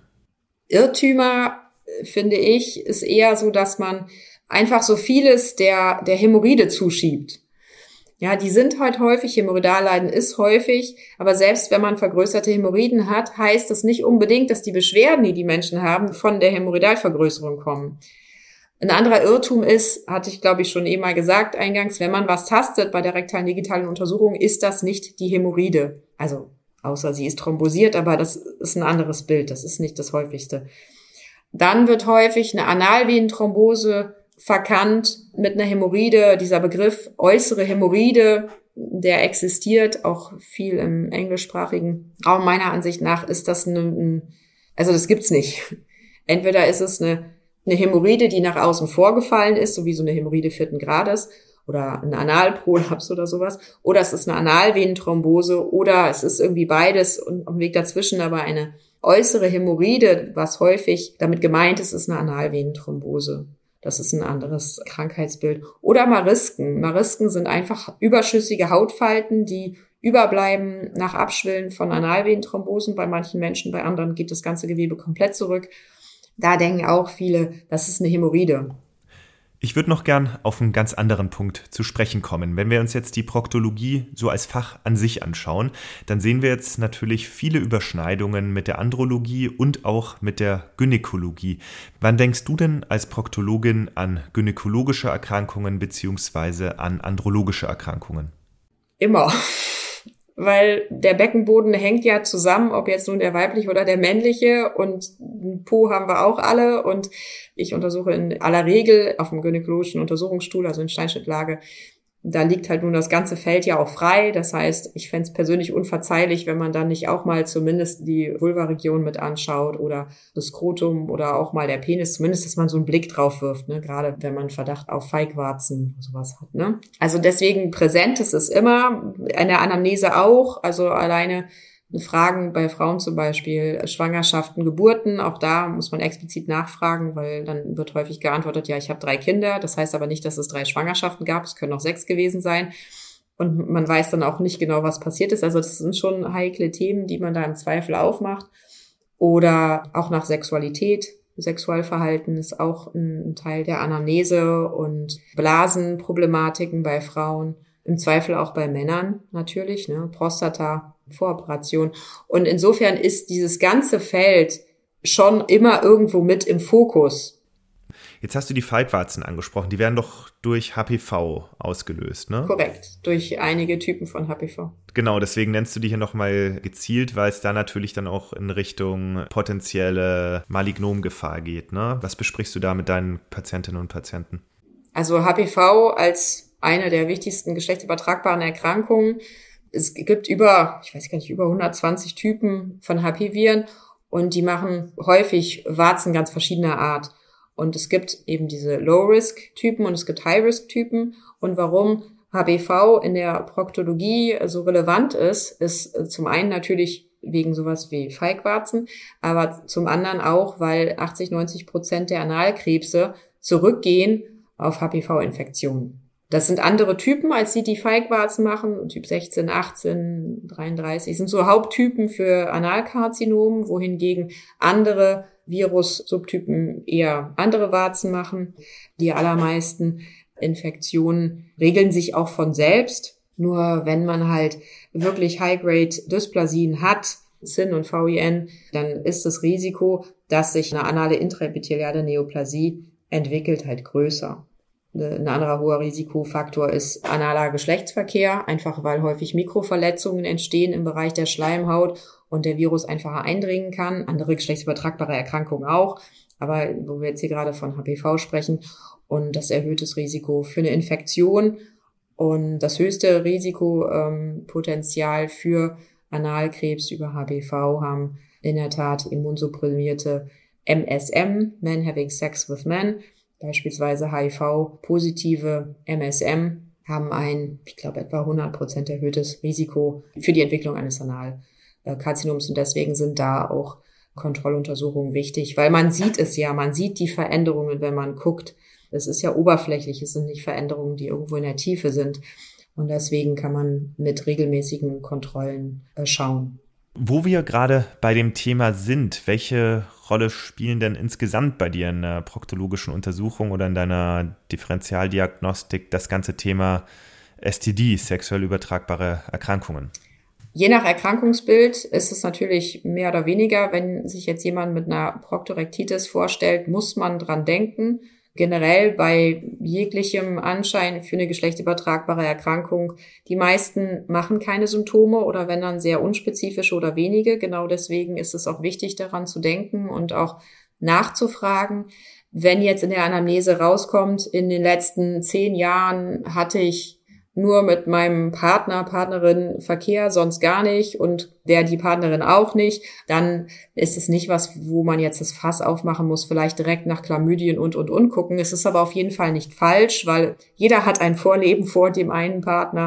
Irrtümer, finde ich, ist eher so, dass man einfach so vieles der Hämorrhoide zuschiebt. Ja, die sind halt häufig, Hämorrhoidalleiden ist häufig, aber selbst wenn man vergrößerte Hämorrhoiden hat, heißt das nicht unbedingt, dass die Beschwerden, die Menschen haben, von der Hämorrhoidalvergrößerung kommen. Ein anderer Irrtum ist, hatte ich glaube ich schon eben mal gesagt eingangs, wenn man was tastet bei der rektalen digitalen Untersuchung, ist das nicht die Hämorrhoide. Also außer sie ist thrombosiert, aber das ist ein anderes Bild, das ist nicht das häufigste. Dann wird häufig eine Analvenenthrombose verkannt mit einer Hämorrhoide. Dieser Begriff äußere Hämorrhoide, der existiert auch viel im englischsprachigen Raum. Meiner Ansicht nach ist das also das gibt's nicht. Entweder ist es eine Hämorrhoide, die nach außen vorgefallen ist, so wie so eine Hämorrhoide 4. Grades oder ein Analprolaps oder sowas, oder es ist eine Analvenenthrombose oder es ist irgendwie beides und am Weg dazwischen aber eine äußere Hämorrhoide, was häufig damit gemeint ist, ist eine Analvenenthrombose. Das ist ein anderes Krankheitsbild. Oder Marisken. Marisken sind einfach überschüssige Hautfalten, die überbleiben nach Abschwillen von Analvenenthrombosen bei manchen Menschen, bei anderen geht das ganze Gewebe komplett zurück. Da denken auch viele, das ist eine Hämorrhoide. Ich würde noch gern auf einen ganz anderen Punkt zu sprechen kommen. Wenn wir uns jetzt die Proktologie so als Fach an sich anschauen, dann sehen wir jetzt natürlich viele Überschneidungen mit der Andrologie und auch mit der Gynäkologie. Wann denkst du denn als Proktologin an gynäkologische Erkrankungen beziehungsweise an andrologische Erkrankungen? Immer. Weil der Beckenboden hängt ja zusammen, ob jetzt nun der weibliche oder der männliche, und einen Po haben wir auch alle, und ich untersuche in aller Regel auf dem gynäkologischen Untersuchungsstuhl, also in Steinschnittlage. Da liegt halt nun das ganze Feld ja auch frei. Das heißt, ich fände es persönlich unverzeihlich, wenn man dann nicht auch mal zumindest die Vulvaregion mit anschaut oder das Skrotum oder auch mal der Penis, zumindest, dass man so einen Blick drauf wirft, ne? Gerade wenn man Verdacht auf Feigwarzen sowas hat, ne? Also deswegen präsent ist es immer, in der Anamnese auch, also alleine Fragen bei Frauen zum Beispiel, Schwangerschaften, Geburten, auch da muss man explizit nachfragen, weil dann wird häufig geantwortet, ja, ich habe 3 Kinder, das heißt aber nicht, dass es 3 Schwangerschaften gab, es können auch 6 gewesen sein, und man weiß dann auch nicht genau, was passiert ist, also das sind schon heikle Themen, die man da im Zweifel aufmacht. Oder auch nach Sexualität, Sexualverhalten ist auch ein Teil der Anamnese, und Blasenproblematiken bei Frauen, im Zweifel auch bei Männern natürlich, ne, Prostata, Voroperation. Und insofern ist dieses ganze Feld schon immer irgendwo mit im Fokus. Jetzt hast du die Feigwarzen angesprochen, die werden doch durch HPV ausgelöst, ne? Korrekt, durch einige Typen von HPV. Genau, deswegen nennst du die hier nochmal gezielt, weil es da natürlich dann auch in Richtung potenzielle Malignomgefahr geht, ne? Was besprichst du da mit deinen Patientinnen und Patienten? Also HPV als eine der wichtigsten geschlechtsübertragbaren Erkrankungen. Es gibt über 120 Typen von HP-Viren, und die machen häufig Warzen ganz verschiedener Art. Und es gibt eben diese Low-Risk-Typen und es gibt High-Risk-Typen. Und warum HPV in der Proktologie so relevant ist zum einen natürlich wegen sowas wie Feigwarzen, aber zum anderen auch, weil 80-90% der Analkrebse zurückgehen auf HPV-Infektionen. Das sind andere Typen, als die Feigwarzen machen. Typ 16, 18, 33 sind so Haupttypen für Analkarzinomen, wohingegen andere Virus-Subtypen eher andere Warzen machen. Die allermeisten Infektionen regeln sich auch von selbst. Nur wenn man halt wirklich High-Grade-Dysplasien hat, CIN und VIN, dann ist das Risiko, dass sich eine anale intraepitheliale Neoplasie entwickelt, halt größer. Ein anderer hoher Risikofaktor ist analer Geschlechtsverkehr, einfach weil häufig Mikroverletzungen entstehen im Bereich der Schleimhaut und der Virus einfacher eindringen kann. Andere geschlechtsübertragbare Erkrankungen auch, aber wo wir jetzt hier gerade von HPV sprechen, und das erhöht das Risiko für eine Infektion, und das höchste Risikopotenzial für Analkrebs über HPV haben in der Tat immunsupprimierte MSM, Men Having Sex with Men. Beispielsweise HIV-positive MSM haben ein, ich glaube, etwa 100% erhöhtes Risiko für die Entwicklung eines Analkarzinoms, und deswegen sind da auch Kontrolluntersuchungen wichtig, weil man sieht es ja, man sieht die Veränderungen, wenn man guckt. Es ist ja oberflächlich, es sind nicht Veränderungen, die irgendwo in der Tiefe sind, und deswegen kann man mit regelmäßigen Kontrollen schauen. Wo wir gerade bei dem Thema sind, welche Rolle spielen denn insgesamt bei dir in der proktologischen Untersuchung oder in deiner Differentialdiagnostik das ganze Thema STD, sexuell übertragbare Erkrankungen? Je nach Erkrankungsbild ist es natürlich mehr oder weniger, wenn sich jetzt jemand mit einer Proktorektitis vorstellt, muss man dran denken. Generell bei jeglichem Anschein für eine geschlechtsübertragbare Erkrankung, die meisten machen keine Symptome oder wenn dann sehr unspezifische oder wenige. Genau deswegen ist es auch wichtig, daran zu denken und auch nachzufragen. Wenn jetzt in der Anamnese rauskommt, in den letzten 10 Jahren hatte ich nur mit meinem Partner, Partnerin Verkehr, sonst gar nicht, und die Partnerin auch nicht, dann ist es nicht was, wo man jetzt das Fass aufmachen muss, vielleicht direkt nach Chlamydien und gucken. Es ist aber auf jeden Fall nicht falsch, weil jeder hat ein Vorleben vor dem einen Partner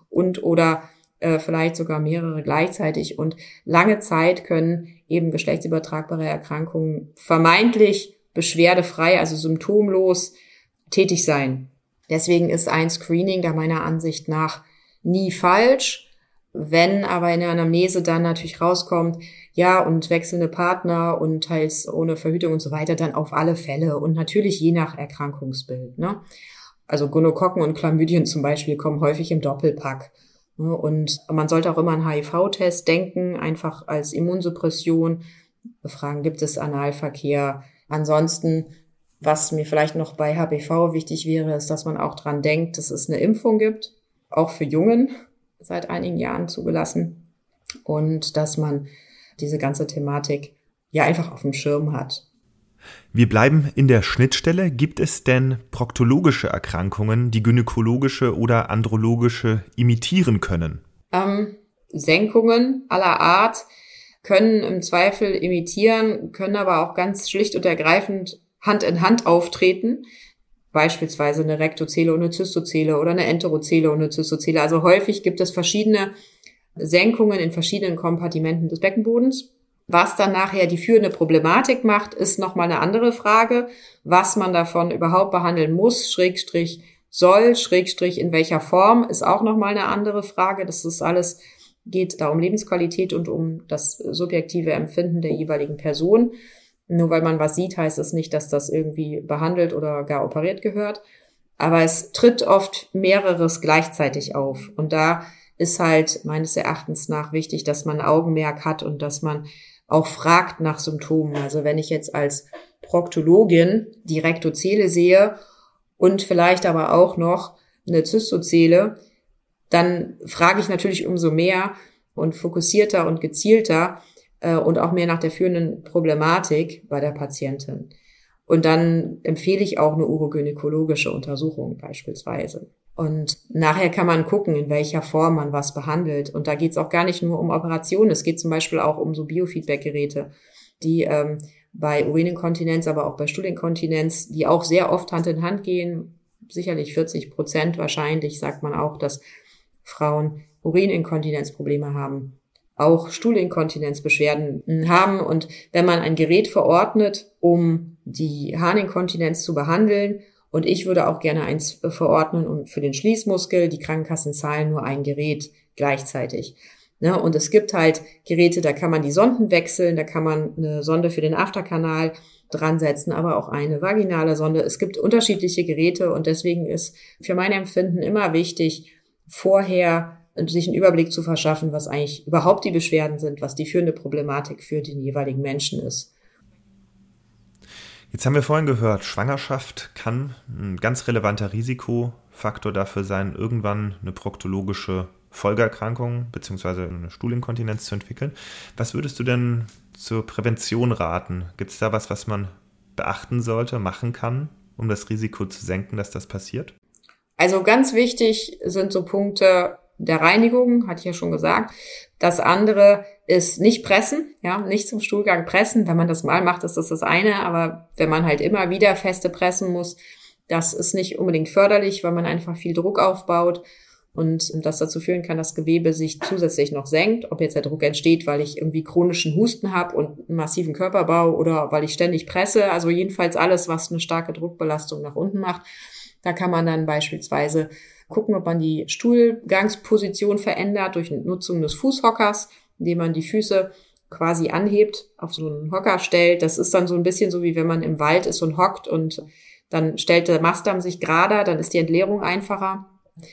oder vielleicht sogar mehrere gleichzeitig, und lange Zeit können eben geschlechtsübertragbare Erkrankungen vermeintlich beschwerdefrei, also symptomlos tätig sein. Deswegen ist ein Screening da meiner Ansicht nach nie falsch. Wenn aber in der Anamnese dann natürlich rauskommt, ja, und wechselnde Partner und teils ohne Verhütung und so weiter, dann auf alle Fälle und natürlich je nach Erkrankungsbild, ne? Also Gonokokken und Chlamydien zum Beispiel kommen häufig im Doppelpack. Und man sollte auch immer an HIV-Test denken, einfach als Immunsuppression. Befragen, gibt es Analverkehr? Ansonsten, was mir vielleicht noch bei HPV wichtig wäre, ist, dass man auch dran denkt, dass es eine Impfung gibt, auch für Jungen, seit einigen Jahren zugelassen. Und dass man diese ganze Thematik ja einfach auf dem Schirm hat. Wir bleiben in der Schnittstelle. Gibt es denn proktologische Erkrankungen, die gynäkologische oder andrologische imitieren können? Senkungen aller Art können im Zweifel imitieren, können aber auch ganz schlicht und ergreifend Hand in Hand auftreten. Beispielsweise eine Rektozele und eine Zystozele oder eine Enterozele und eine Zystozele. Also häufig gibt es verschiedene Senkungen in verschiedenen Kompartimenten des Beckenbodens. Was dann nachher die führende Problematik macht, ist nochmal eine andere Frage, was man davon überhaupt behandeln muss, Schrägstrich soll, Schrägstrich in welcher Form, ist auch nochmal eine andere Frage. Das ist alles, geht da um Lebensqualität und um das subjektive Empfinden der jeweiligen Person. Nur weil man was sieht, heißt es nicht, dass das irgendwie behandelt oder gar operiert gehört. Aber es tritt oft mehreres gleichzeitig auf. Und da ist halt meines Erachtens nach wichtig, dass man Augenmerk hat und dass man auch fragt nach Symptomen. Also wenn ich jetzt als Proktologin die Rektozele sehe und vielleicht aber auch noch eine Zystozele, dann frage ich natürlich umso mehr und fokussierter und gezielter und auch mehr nach der führenden Problematik bei der Patientin. Und dann empfehle ich auch eine urogynäkologische Untersuchung beispielsweise. Und nachher kann man gucken, in welcher Form man was behandelt. Und da geht es auch gar nicht nur um Operationen. Es geht zum Beispiel auch um so Biofeedback-Geräte, die bei Urininkontinenz, aber auch bei Stuhlinkontinenz, die auch sehr oft Hand in Hand gehen. Sicherlich 40% wahrscheinlich, sagt man auch, dass Frauen Urininkontinenzprobleme haben, auch Stuhlinkontinenzbeschwerden haben. Und wenn man ein Gerät verordnet, um die Harninkontinenz zu behandeln, und ich würde auch gerne eins verordnen und für den Schließmuskel, die Krankenkassen zahlen nur ein Gerät gleichzeitig. Ne? Und es gibt halt Geräte, da kann man die Sonden wechseln, da kann man eine Sonde für den Afterkanal dran setzen, aber auch eine vaginale Sonde. Es gibt unterschiedliche Geräte und deswegen ist für mein Empfinden immer wichtig, vorher sich einen Überblick zu verschaffen, was eigentlich überhaupt die Beschwerden sind, was die führende Problematik für den jeweiligen Menschen ist. Jetzt haben wir vorhin gehört, Schwangerschaft kann ein ganz relevanter Risikofaktor dafür sein, irgendwann eine proktologische Folgeerkrankung bzw. eine Stuhlinkontinenz zu entwickeln. Was würdest du denn zur Prävention raten? Gibt es da was man beachten sollte, machen kann, um das Risiko zu senken, dass das passiert? Also ganz wichtig sind so Punkte der Reinigung, hatte ich ja schon gesagt. Das andere ist nicht pressen, ja, nicht zum Stuhlgang pressen. Wenn man das mal macht, ist das das eine, aber wenn man halt immer wieder feste pressen muss, das ist nicht unbedingt förderlich, weil man einfach viel Druck aufbaut und das dazu führen kann, dass Gewebe sich zusätzlich noch senkt. Ob jetzt der Druck entsteht, weil ich irgendwie chronischen Husten habe und einen massiven Körperbau oder weil ich ständig presse, also jedenfalls alles, was eine starke Druckbelastung nach unten macht. Da kann man dann beispielsweise gucken, ob man die Stuhlgangsposition verändert durch Nutzung des Fußhockers, indem man die Füße quasi anhebt, auf so einen Hocker stellt. Das ist dann so ein bisschen so, wie wenn man im Wald ist und hockt und dann stellt der Mastdarm sich gerader, dann ist die Entleerung einfacher.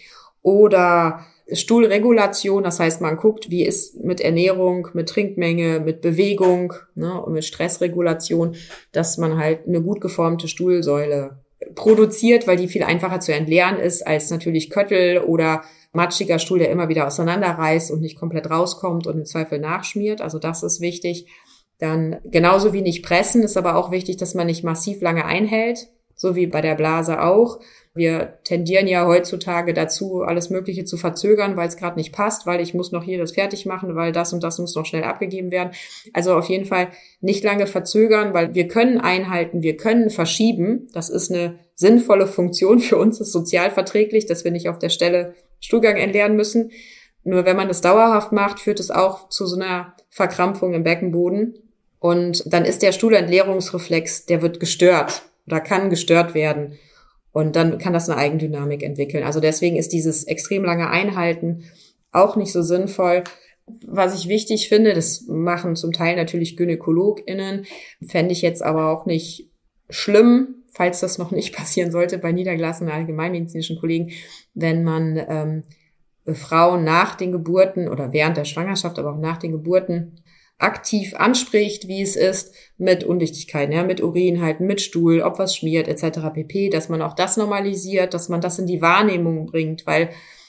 Oder Stuhlregulation, das heißt, man guckt, wie ist mit Ernährung, mit Trinkmenge, mit Bewegung, ne, und mit Stressregulation, dass man halt eine gut geformte Stuhlsäule produziert, weil die viel einfacher zu entleeren ist als natürlich Köttel oder matschiger Stuhl, der immer wieder auseinanderreißt und nicht komplett rauskommt und im Zweifel nachschmiert. Also das ist wichtig. Dann genauso wie nicht pressen, ist aber auch wichtig, dass man nicht massiv lange einhält, so wie bei der Blase auch. Wir tendieren ja heutzutage dazu, alles Mögliche zu verzögern, weil es gerade nicht passt, weil ich muss noch hier das fertig machen, weil das und das muss noch schnell abgegeben werden. Also auf jeden Fall nicht lange verzögern, weil wir können einhalten, wir können verschieben. Das ist eine sinnvolle Funktion für uns, ist sozial verträglich, dass wir nicht auf der Stelle Stuhlgang entleeren müssen. Nur wenn man das dauerhaft macht, führt es auch zu so einer Verkrampfung im Beckenboden. Und dann ist der Stuhlentleerungsreflex, der wird gestört oder kann gestört werden. Und dann kann das eine Eigendynamik entwickeln. Also deswegen ist dieses extrem lange Einhalten auch nicht so sinnvoll. Was ich wichtig finde, das machen zum Teil natürlich GynäkologInnen, fände ich jetzt aber auch nicht schlimm, falls das noch nicht passieren sollte bei niedergelassenen allgemeinmedizinischen Kollegen, wenn man Frauen nach den Geburten oder während der Schwangerschaft, aber auch nach den Geburten aktiv anspricht, wie es ist mit Undichtigkeiten, ja, mit Urinhalten, mit Stuhl, ob was schmiert etc. pp., dass man auch das normalisiert, dass man das in die Wahrnehmung bringt, weil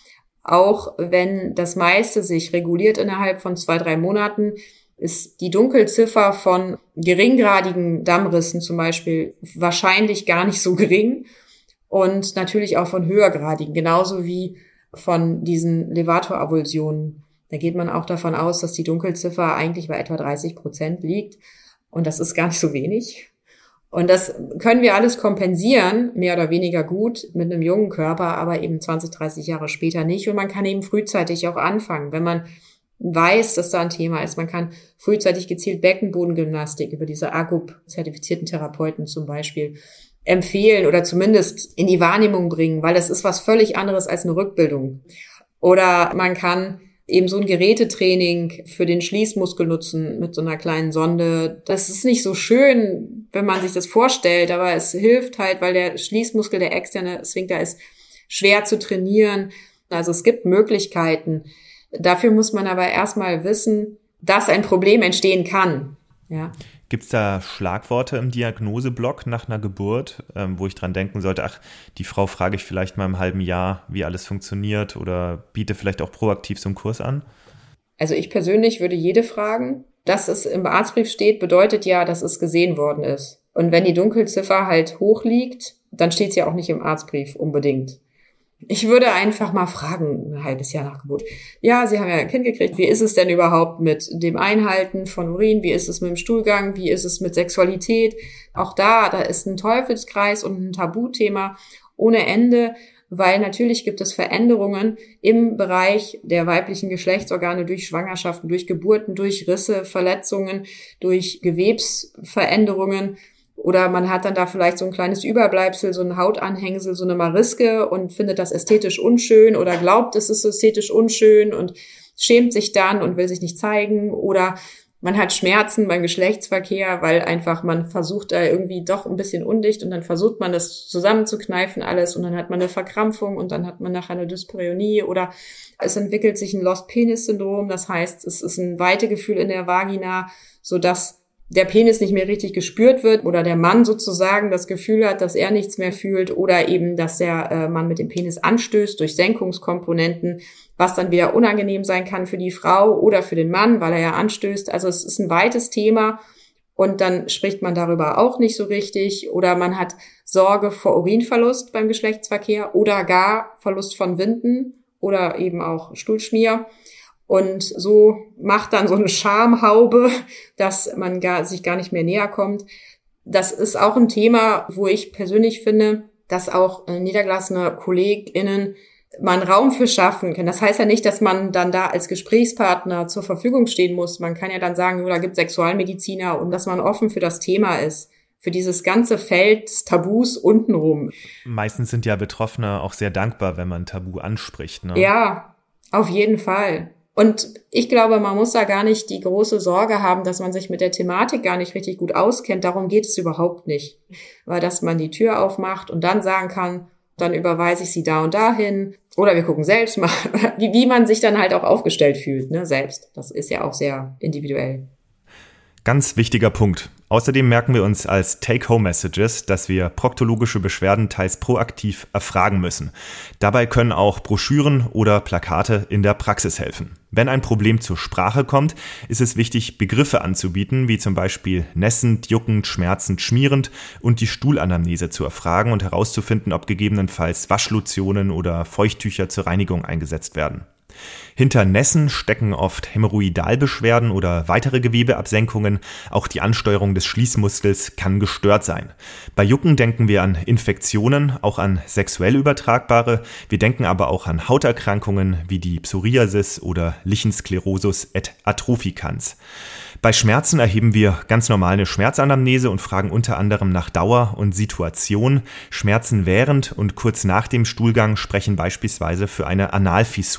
auch wenn das meiste sich reguliert innerhalb von 2-3 Monaten, ist die Dunkelziffer von geringgradigen Dammrissen zum Beispiel wahrscheinlich gar nicht so gering und natürlich auch von höhergradigen, genauso wie von diesen Levator-Avulsionen. Da geht man auch davon aus, dass die Dunkelziffer eigentlich bei etwa 30% liegt und das ist gar nicht so wenig. Und das können wir alles kompensieren, mehr oder weniger gut, mit einem jungen Körper, aber eben 20, 30 Jahre später nicht. Und man kann eben frühzeitig auch anfangen, wenn man weiß, dass da ein Thema ist. Man kann frühzeitig gezielt Beckenbodengymnastik über diese AGUP-zertifizierten Therapeuten zum Beispiel empfehlen oder zumindest in die Wahrnehmung bringen, weil das ist was völlig anderes als eine Rückbildung. Oder man kann eben so ein Gerätetraining für den Schließmuskel nutzen mit so einer kleinen Sonde. Das ist nicht so schön, wenn man sich das vorstellt, aber es hilft halt, weil der Schließmuskel, der externe Sphinkter, ist schwer zu trainieren. Also es gibt Möglichkeiten. Dafür muss man aber erstmal wissen, dass ein Problem entstehen kann. Ja. Gibt es da Schlagworte im Diagnoseblock nach einer Geburt, wo ich dran denken sollte, ach, die Frau frage ich vielleicht mal im halben Jahr, wie alles funktioniert oder biete vielleicht auch proaktiv so einen Kurs an? Also ich persönlich würde jede fragen. Dass es im Arztbrief steht, bedeutet ja, dass es gesehen worden ist. Und wenn die Dunkelziffer halt hoch liegt, dann steht es ja auch nicht im Arztbrief unbedingt. Ich würde einfach mal fragen, ein halbes Jahr nach Geburt. Ja, Sie haben ja ein Kind gekriegt. Wie ist es denn überhaupt mit dem Einhalten von Urin? Wie ist es mit dem Stuhlgang? Wie ist es mit Sexualität? Auch da ist ein Teufelskreis und ein Tabuthema ohne Ende, weil natürlich gibt es Veränderungen im Bereich der weiblichen Geschlechtsorgane durch Schwangerschaften, durch Geburten, durch Risse, Verletzungen, durch Gewebsveränderungen. Oder man hat dann da vielleicht so ein kleines Überbleibsel, so ein Hautanhängsel, so eine Mariske und findet das ästhetisch unschön oder glaubt, es ist ästhetisch unschön und schämt sich dann und will sich nicht zeigen. Oder man hat Schmerzen beim Geschlechtsverkehr, weil einfach man versucht da irgendwie doch ein bisschen undicht und dann versucht man das zusammenzukneifen alles und dann hat man eine Verkrampfung und dann hat man nachher eine Dyspareunie oder es entwickelt sich ein Lost-Penis-Syndrom. Das heißt, es ist ein Weitegefühl in der Vagina, sodass der Penis nicht mehr richtig gespürt wird oder der Mann sozusagen das Gefühl hat, dass er nichts mehr fühlt oder eben, dass der Mann mit dem Penis anstößt durch Senkungskomponenten, was dann wieder unangenehm sein kann für die Frau oder für den Mann, weil er ja anstößt. Also es ist ein weites Thema und dann spricht man darüber auch nicht so richtig oder man hat Sorge vor Urinverlust beim Geschlechtsverkehr oder gar Verlust von Winden oder eben auch Stuhlschmier. Und so macht dann so eine Schamhaube, dass man sich gar nicht mehr näher kommt. Das ist auch ein Thema, wo ich persönlich finde, dass auch niedergelassene KollegInnen mal einen Raum für schaffen können. Das heißt ja nicht, dass man dann da als Gesprächspartner zur Verfügung stehen muss. Man kann ja dann sagen, da gibt es Sexualmediziner und dass man offen für das Thema ist. Für dieses ganze Feld des Tabus untenrum. Meistens sind ja Betroffene auch sehr dankbar, wenn man Tabu anspricht, ne? Ja, auf jeden Fall. Und ich glaube, man muss da gar nicht die große Sorge haben, dass man sich mit der Thematik gar nicht richtig gut auskennt. Darum geht es überhaupt nicht. Weil dass man die Tür aufmacht und dann sagen kann, dann überweise ich sie da und dahin. Oder wir gucken selbst mal, wie man sich dann halt auch aufgestellt fühlt, ne, selbst. Das ist ja auch sehr individuell. Ganz wichtiger Punkt. Außerdem merken wir uns als Take-Home-Messages, dass wir proktologische Beschwerden teils proaktiv erfragen müssen. Dabei können auch Broschüren oder Plakate in der Praxis helfen. Wenn ein Problem zur Sprache kommt, ist es wichtig, Begriffe anzubieten, wie zum Beispiel nässend, juckend, schmerzend, schmierend und die Stuhlanamnese zu erfragen und herauszufinden, ob gegebenenfalls Waschlotionen oder Feuchttücher zur Reinigung eingesetzt werden. Hinter Nässen stecken oft Hämorrhoidalbeschwerden oder weitere Gewebeabsenkungen. Auch die Ansteuerung des Schließmuskels kann gestört sein. Bei Jucken denken wir an Infektionen, auch an sexuell übertragbare. Wir denken aber auch an Hauterkrankungen wie die Psoriasis oder Lichensklerosus et atropicans. Bei Schmerzen erheben wir ganz normal eine Schmerzanamnese und fragen unter anderem nach Dauer und Situation. Schmerzen während und kurz nach dem Stuhlgang sprechen beispielsweise für eine Analfissur.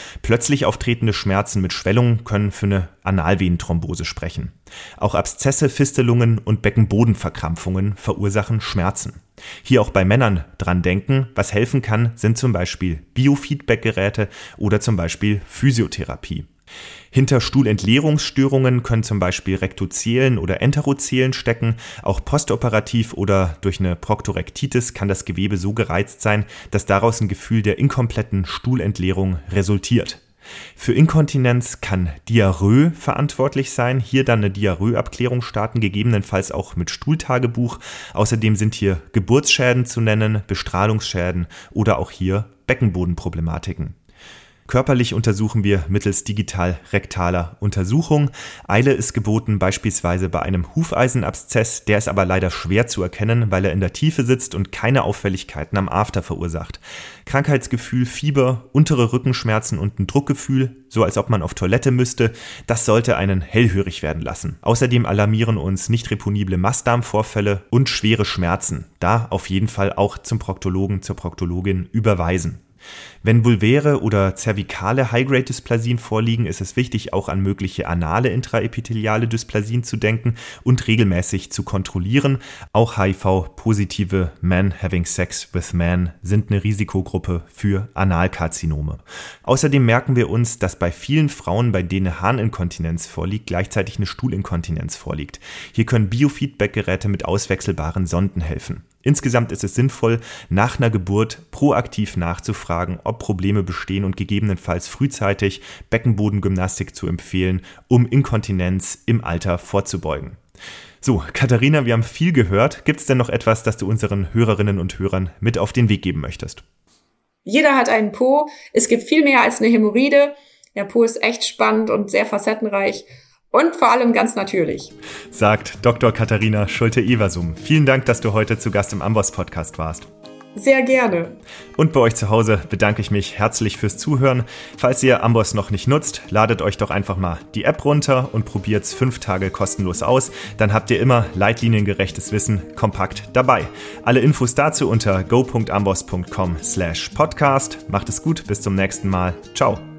Plötzlich auftretende Schmerzen mit Schwellung können für eine Analvenenthrombose sprechen. Auch Abszesse, Fistelungen und Beckenbodenverkrampfungen verursachen Schmerzen. Hier auch bei Männern dran denken, was helfen kann, sind zum Beispiel Biofeedback-Geräte oder zum Beispiel Physiotherapie. Hinter Stuhlentleerungsstörungen können zum Beispiel Rektozelen oder Enterozelen stecken. Auch postoperativ oder durch eine Proktorektitis kann das Gewebe so gereizt sein, dass daraus ein Gefühl der inkompletten Stuhlentleerung resultiert. Für Inkontinenz kann Diarrhoe verantwortlich sein. Hier dann eine Diarrhoeabklärung starten, gegebenenfalls auch mit Stuhltagebuch. Außerdem sind hier Geburtsschäden zu nennen, Bestrahlungsschäden oder auch hier Beckenbodenproblematiken. Körperlich untersuchen wir mittels digital-rektaler Untersuchung. Eile ist geboten, beispielsweise bei einem Hufeisenabszess, der ist aber leider schwer zu erkennen, weil er in der Tiefe sitzt und keine Auffälligkeiten am After verursacht. Krankheitsgefühl, Fieber, untere Rückenschmerzen und ein Druckgefühl, so als ob man auf Toilette müsste, das sollte einen hellhörig werden lassen. Außerdem alarmieren uns nicht reponible Mastdarmvorfälle und schwere Schmerzen. Da auf jeden Fall auch zum Proktologen, zur Proktologin überweisen. Wenn vulväre oder zervikale High-Grade-Dysplasien vorliegen, ist es wichtig, auch an mögliche anale intraepitheliale Dysplasien zu denken und regelmäßig zu kontrollieren. Auch HIV-positive Men having sex with men sind eine Risikogruppe für Analkarzinome. Außerdem merken wir uns, dass bei vielen Frauen, bei denen Harninkontinenz vorliegt, gleichzeitig eine Stuhlinkontinenz vorliegt. Hier können Biofeedback-Geräte mit auswechselbaren Sonden helfen. Insgesamt ist es sinnvoll, nach einer Geburt proaktiv nachzufragen, ob Probleme bestehen und gegebenenfalls frühzeitig Beckenbodengymnastik zu empfehlen, um Inkontinenz im Alter vorzubeugen. So, Katharina, wir haben viel gehört. Gibt es denn noch etwas, das du unseren Hörerinnen und Hörern mit auf den Weg geben möchtest? Jeder hat einen Po. Es gibt viel mehr als eine Hämorrhoide. Der Po ist echt spannend und sehr facettenreich. Und vor allem ganz natürlich. Sagt Dr. Katharina Schulte-Eversum. Vielen Dank, dass du heute zu Gast im Amboss-Podcast warst. Sehr gerne. Und bei euch zu Hause bedanke ich mich herzlich fürs Zuhören. Falls ihr Amboss noch nicht nutzt, ladet euch doch einfach mal die App runter und probiert's 5 Tage kostenlos aus. Dann habt ihr immer leitliniengerechtes Wissen kompakt dabei. Alle Infos dazu unter go.amboss.com/podcast. Macht es gut, bis zum nächsten Mal. Ciao.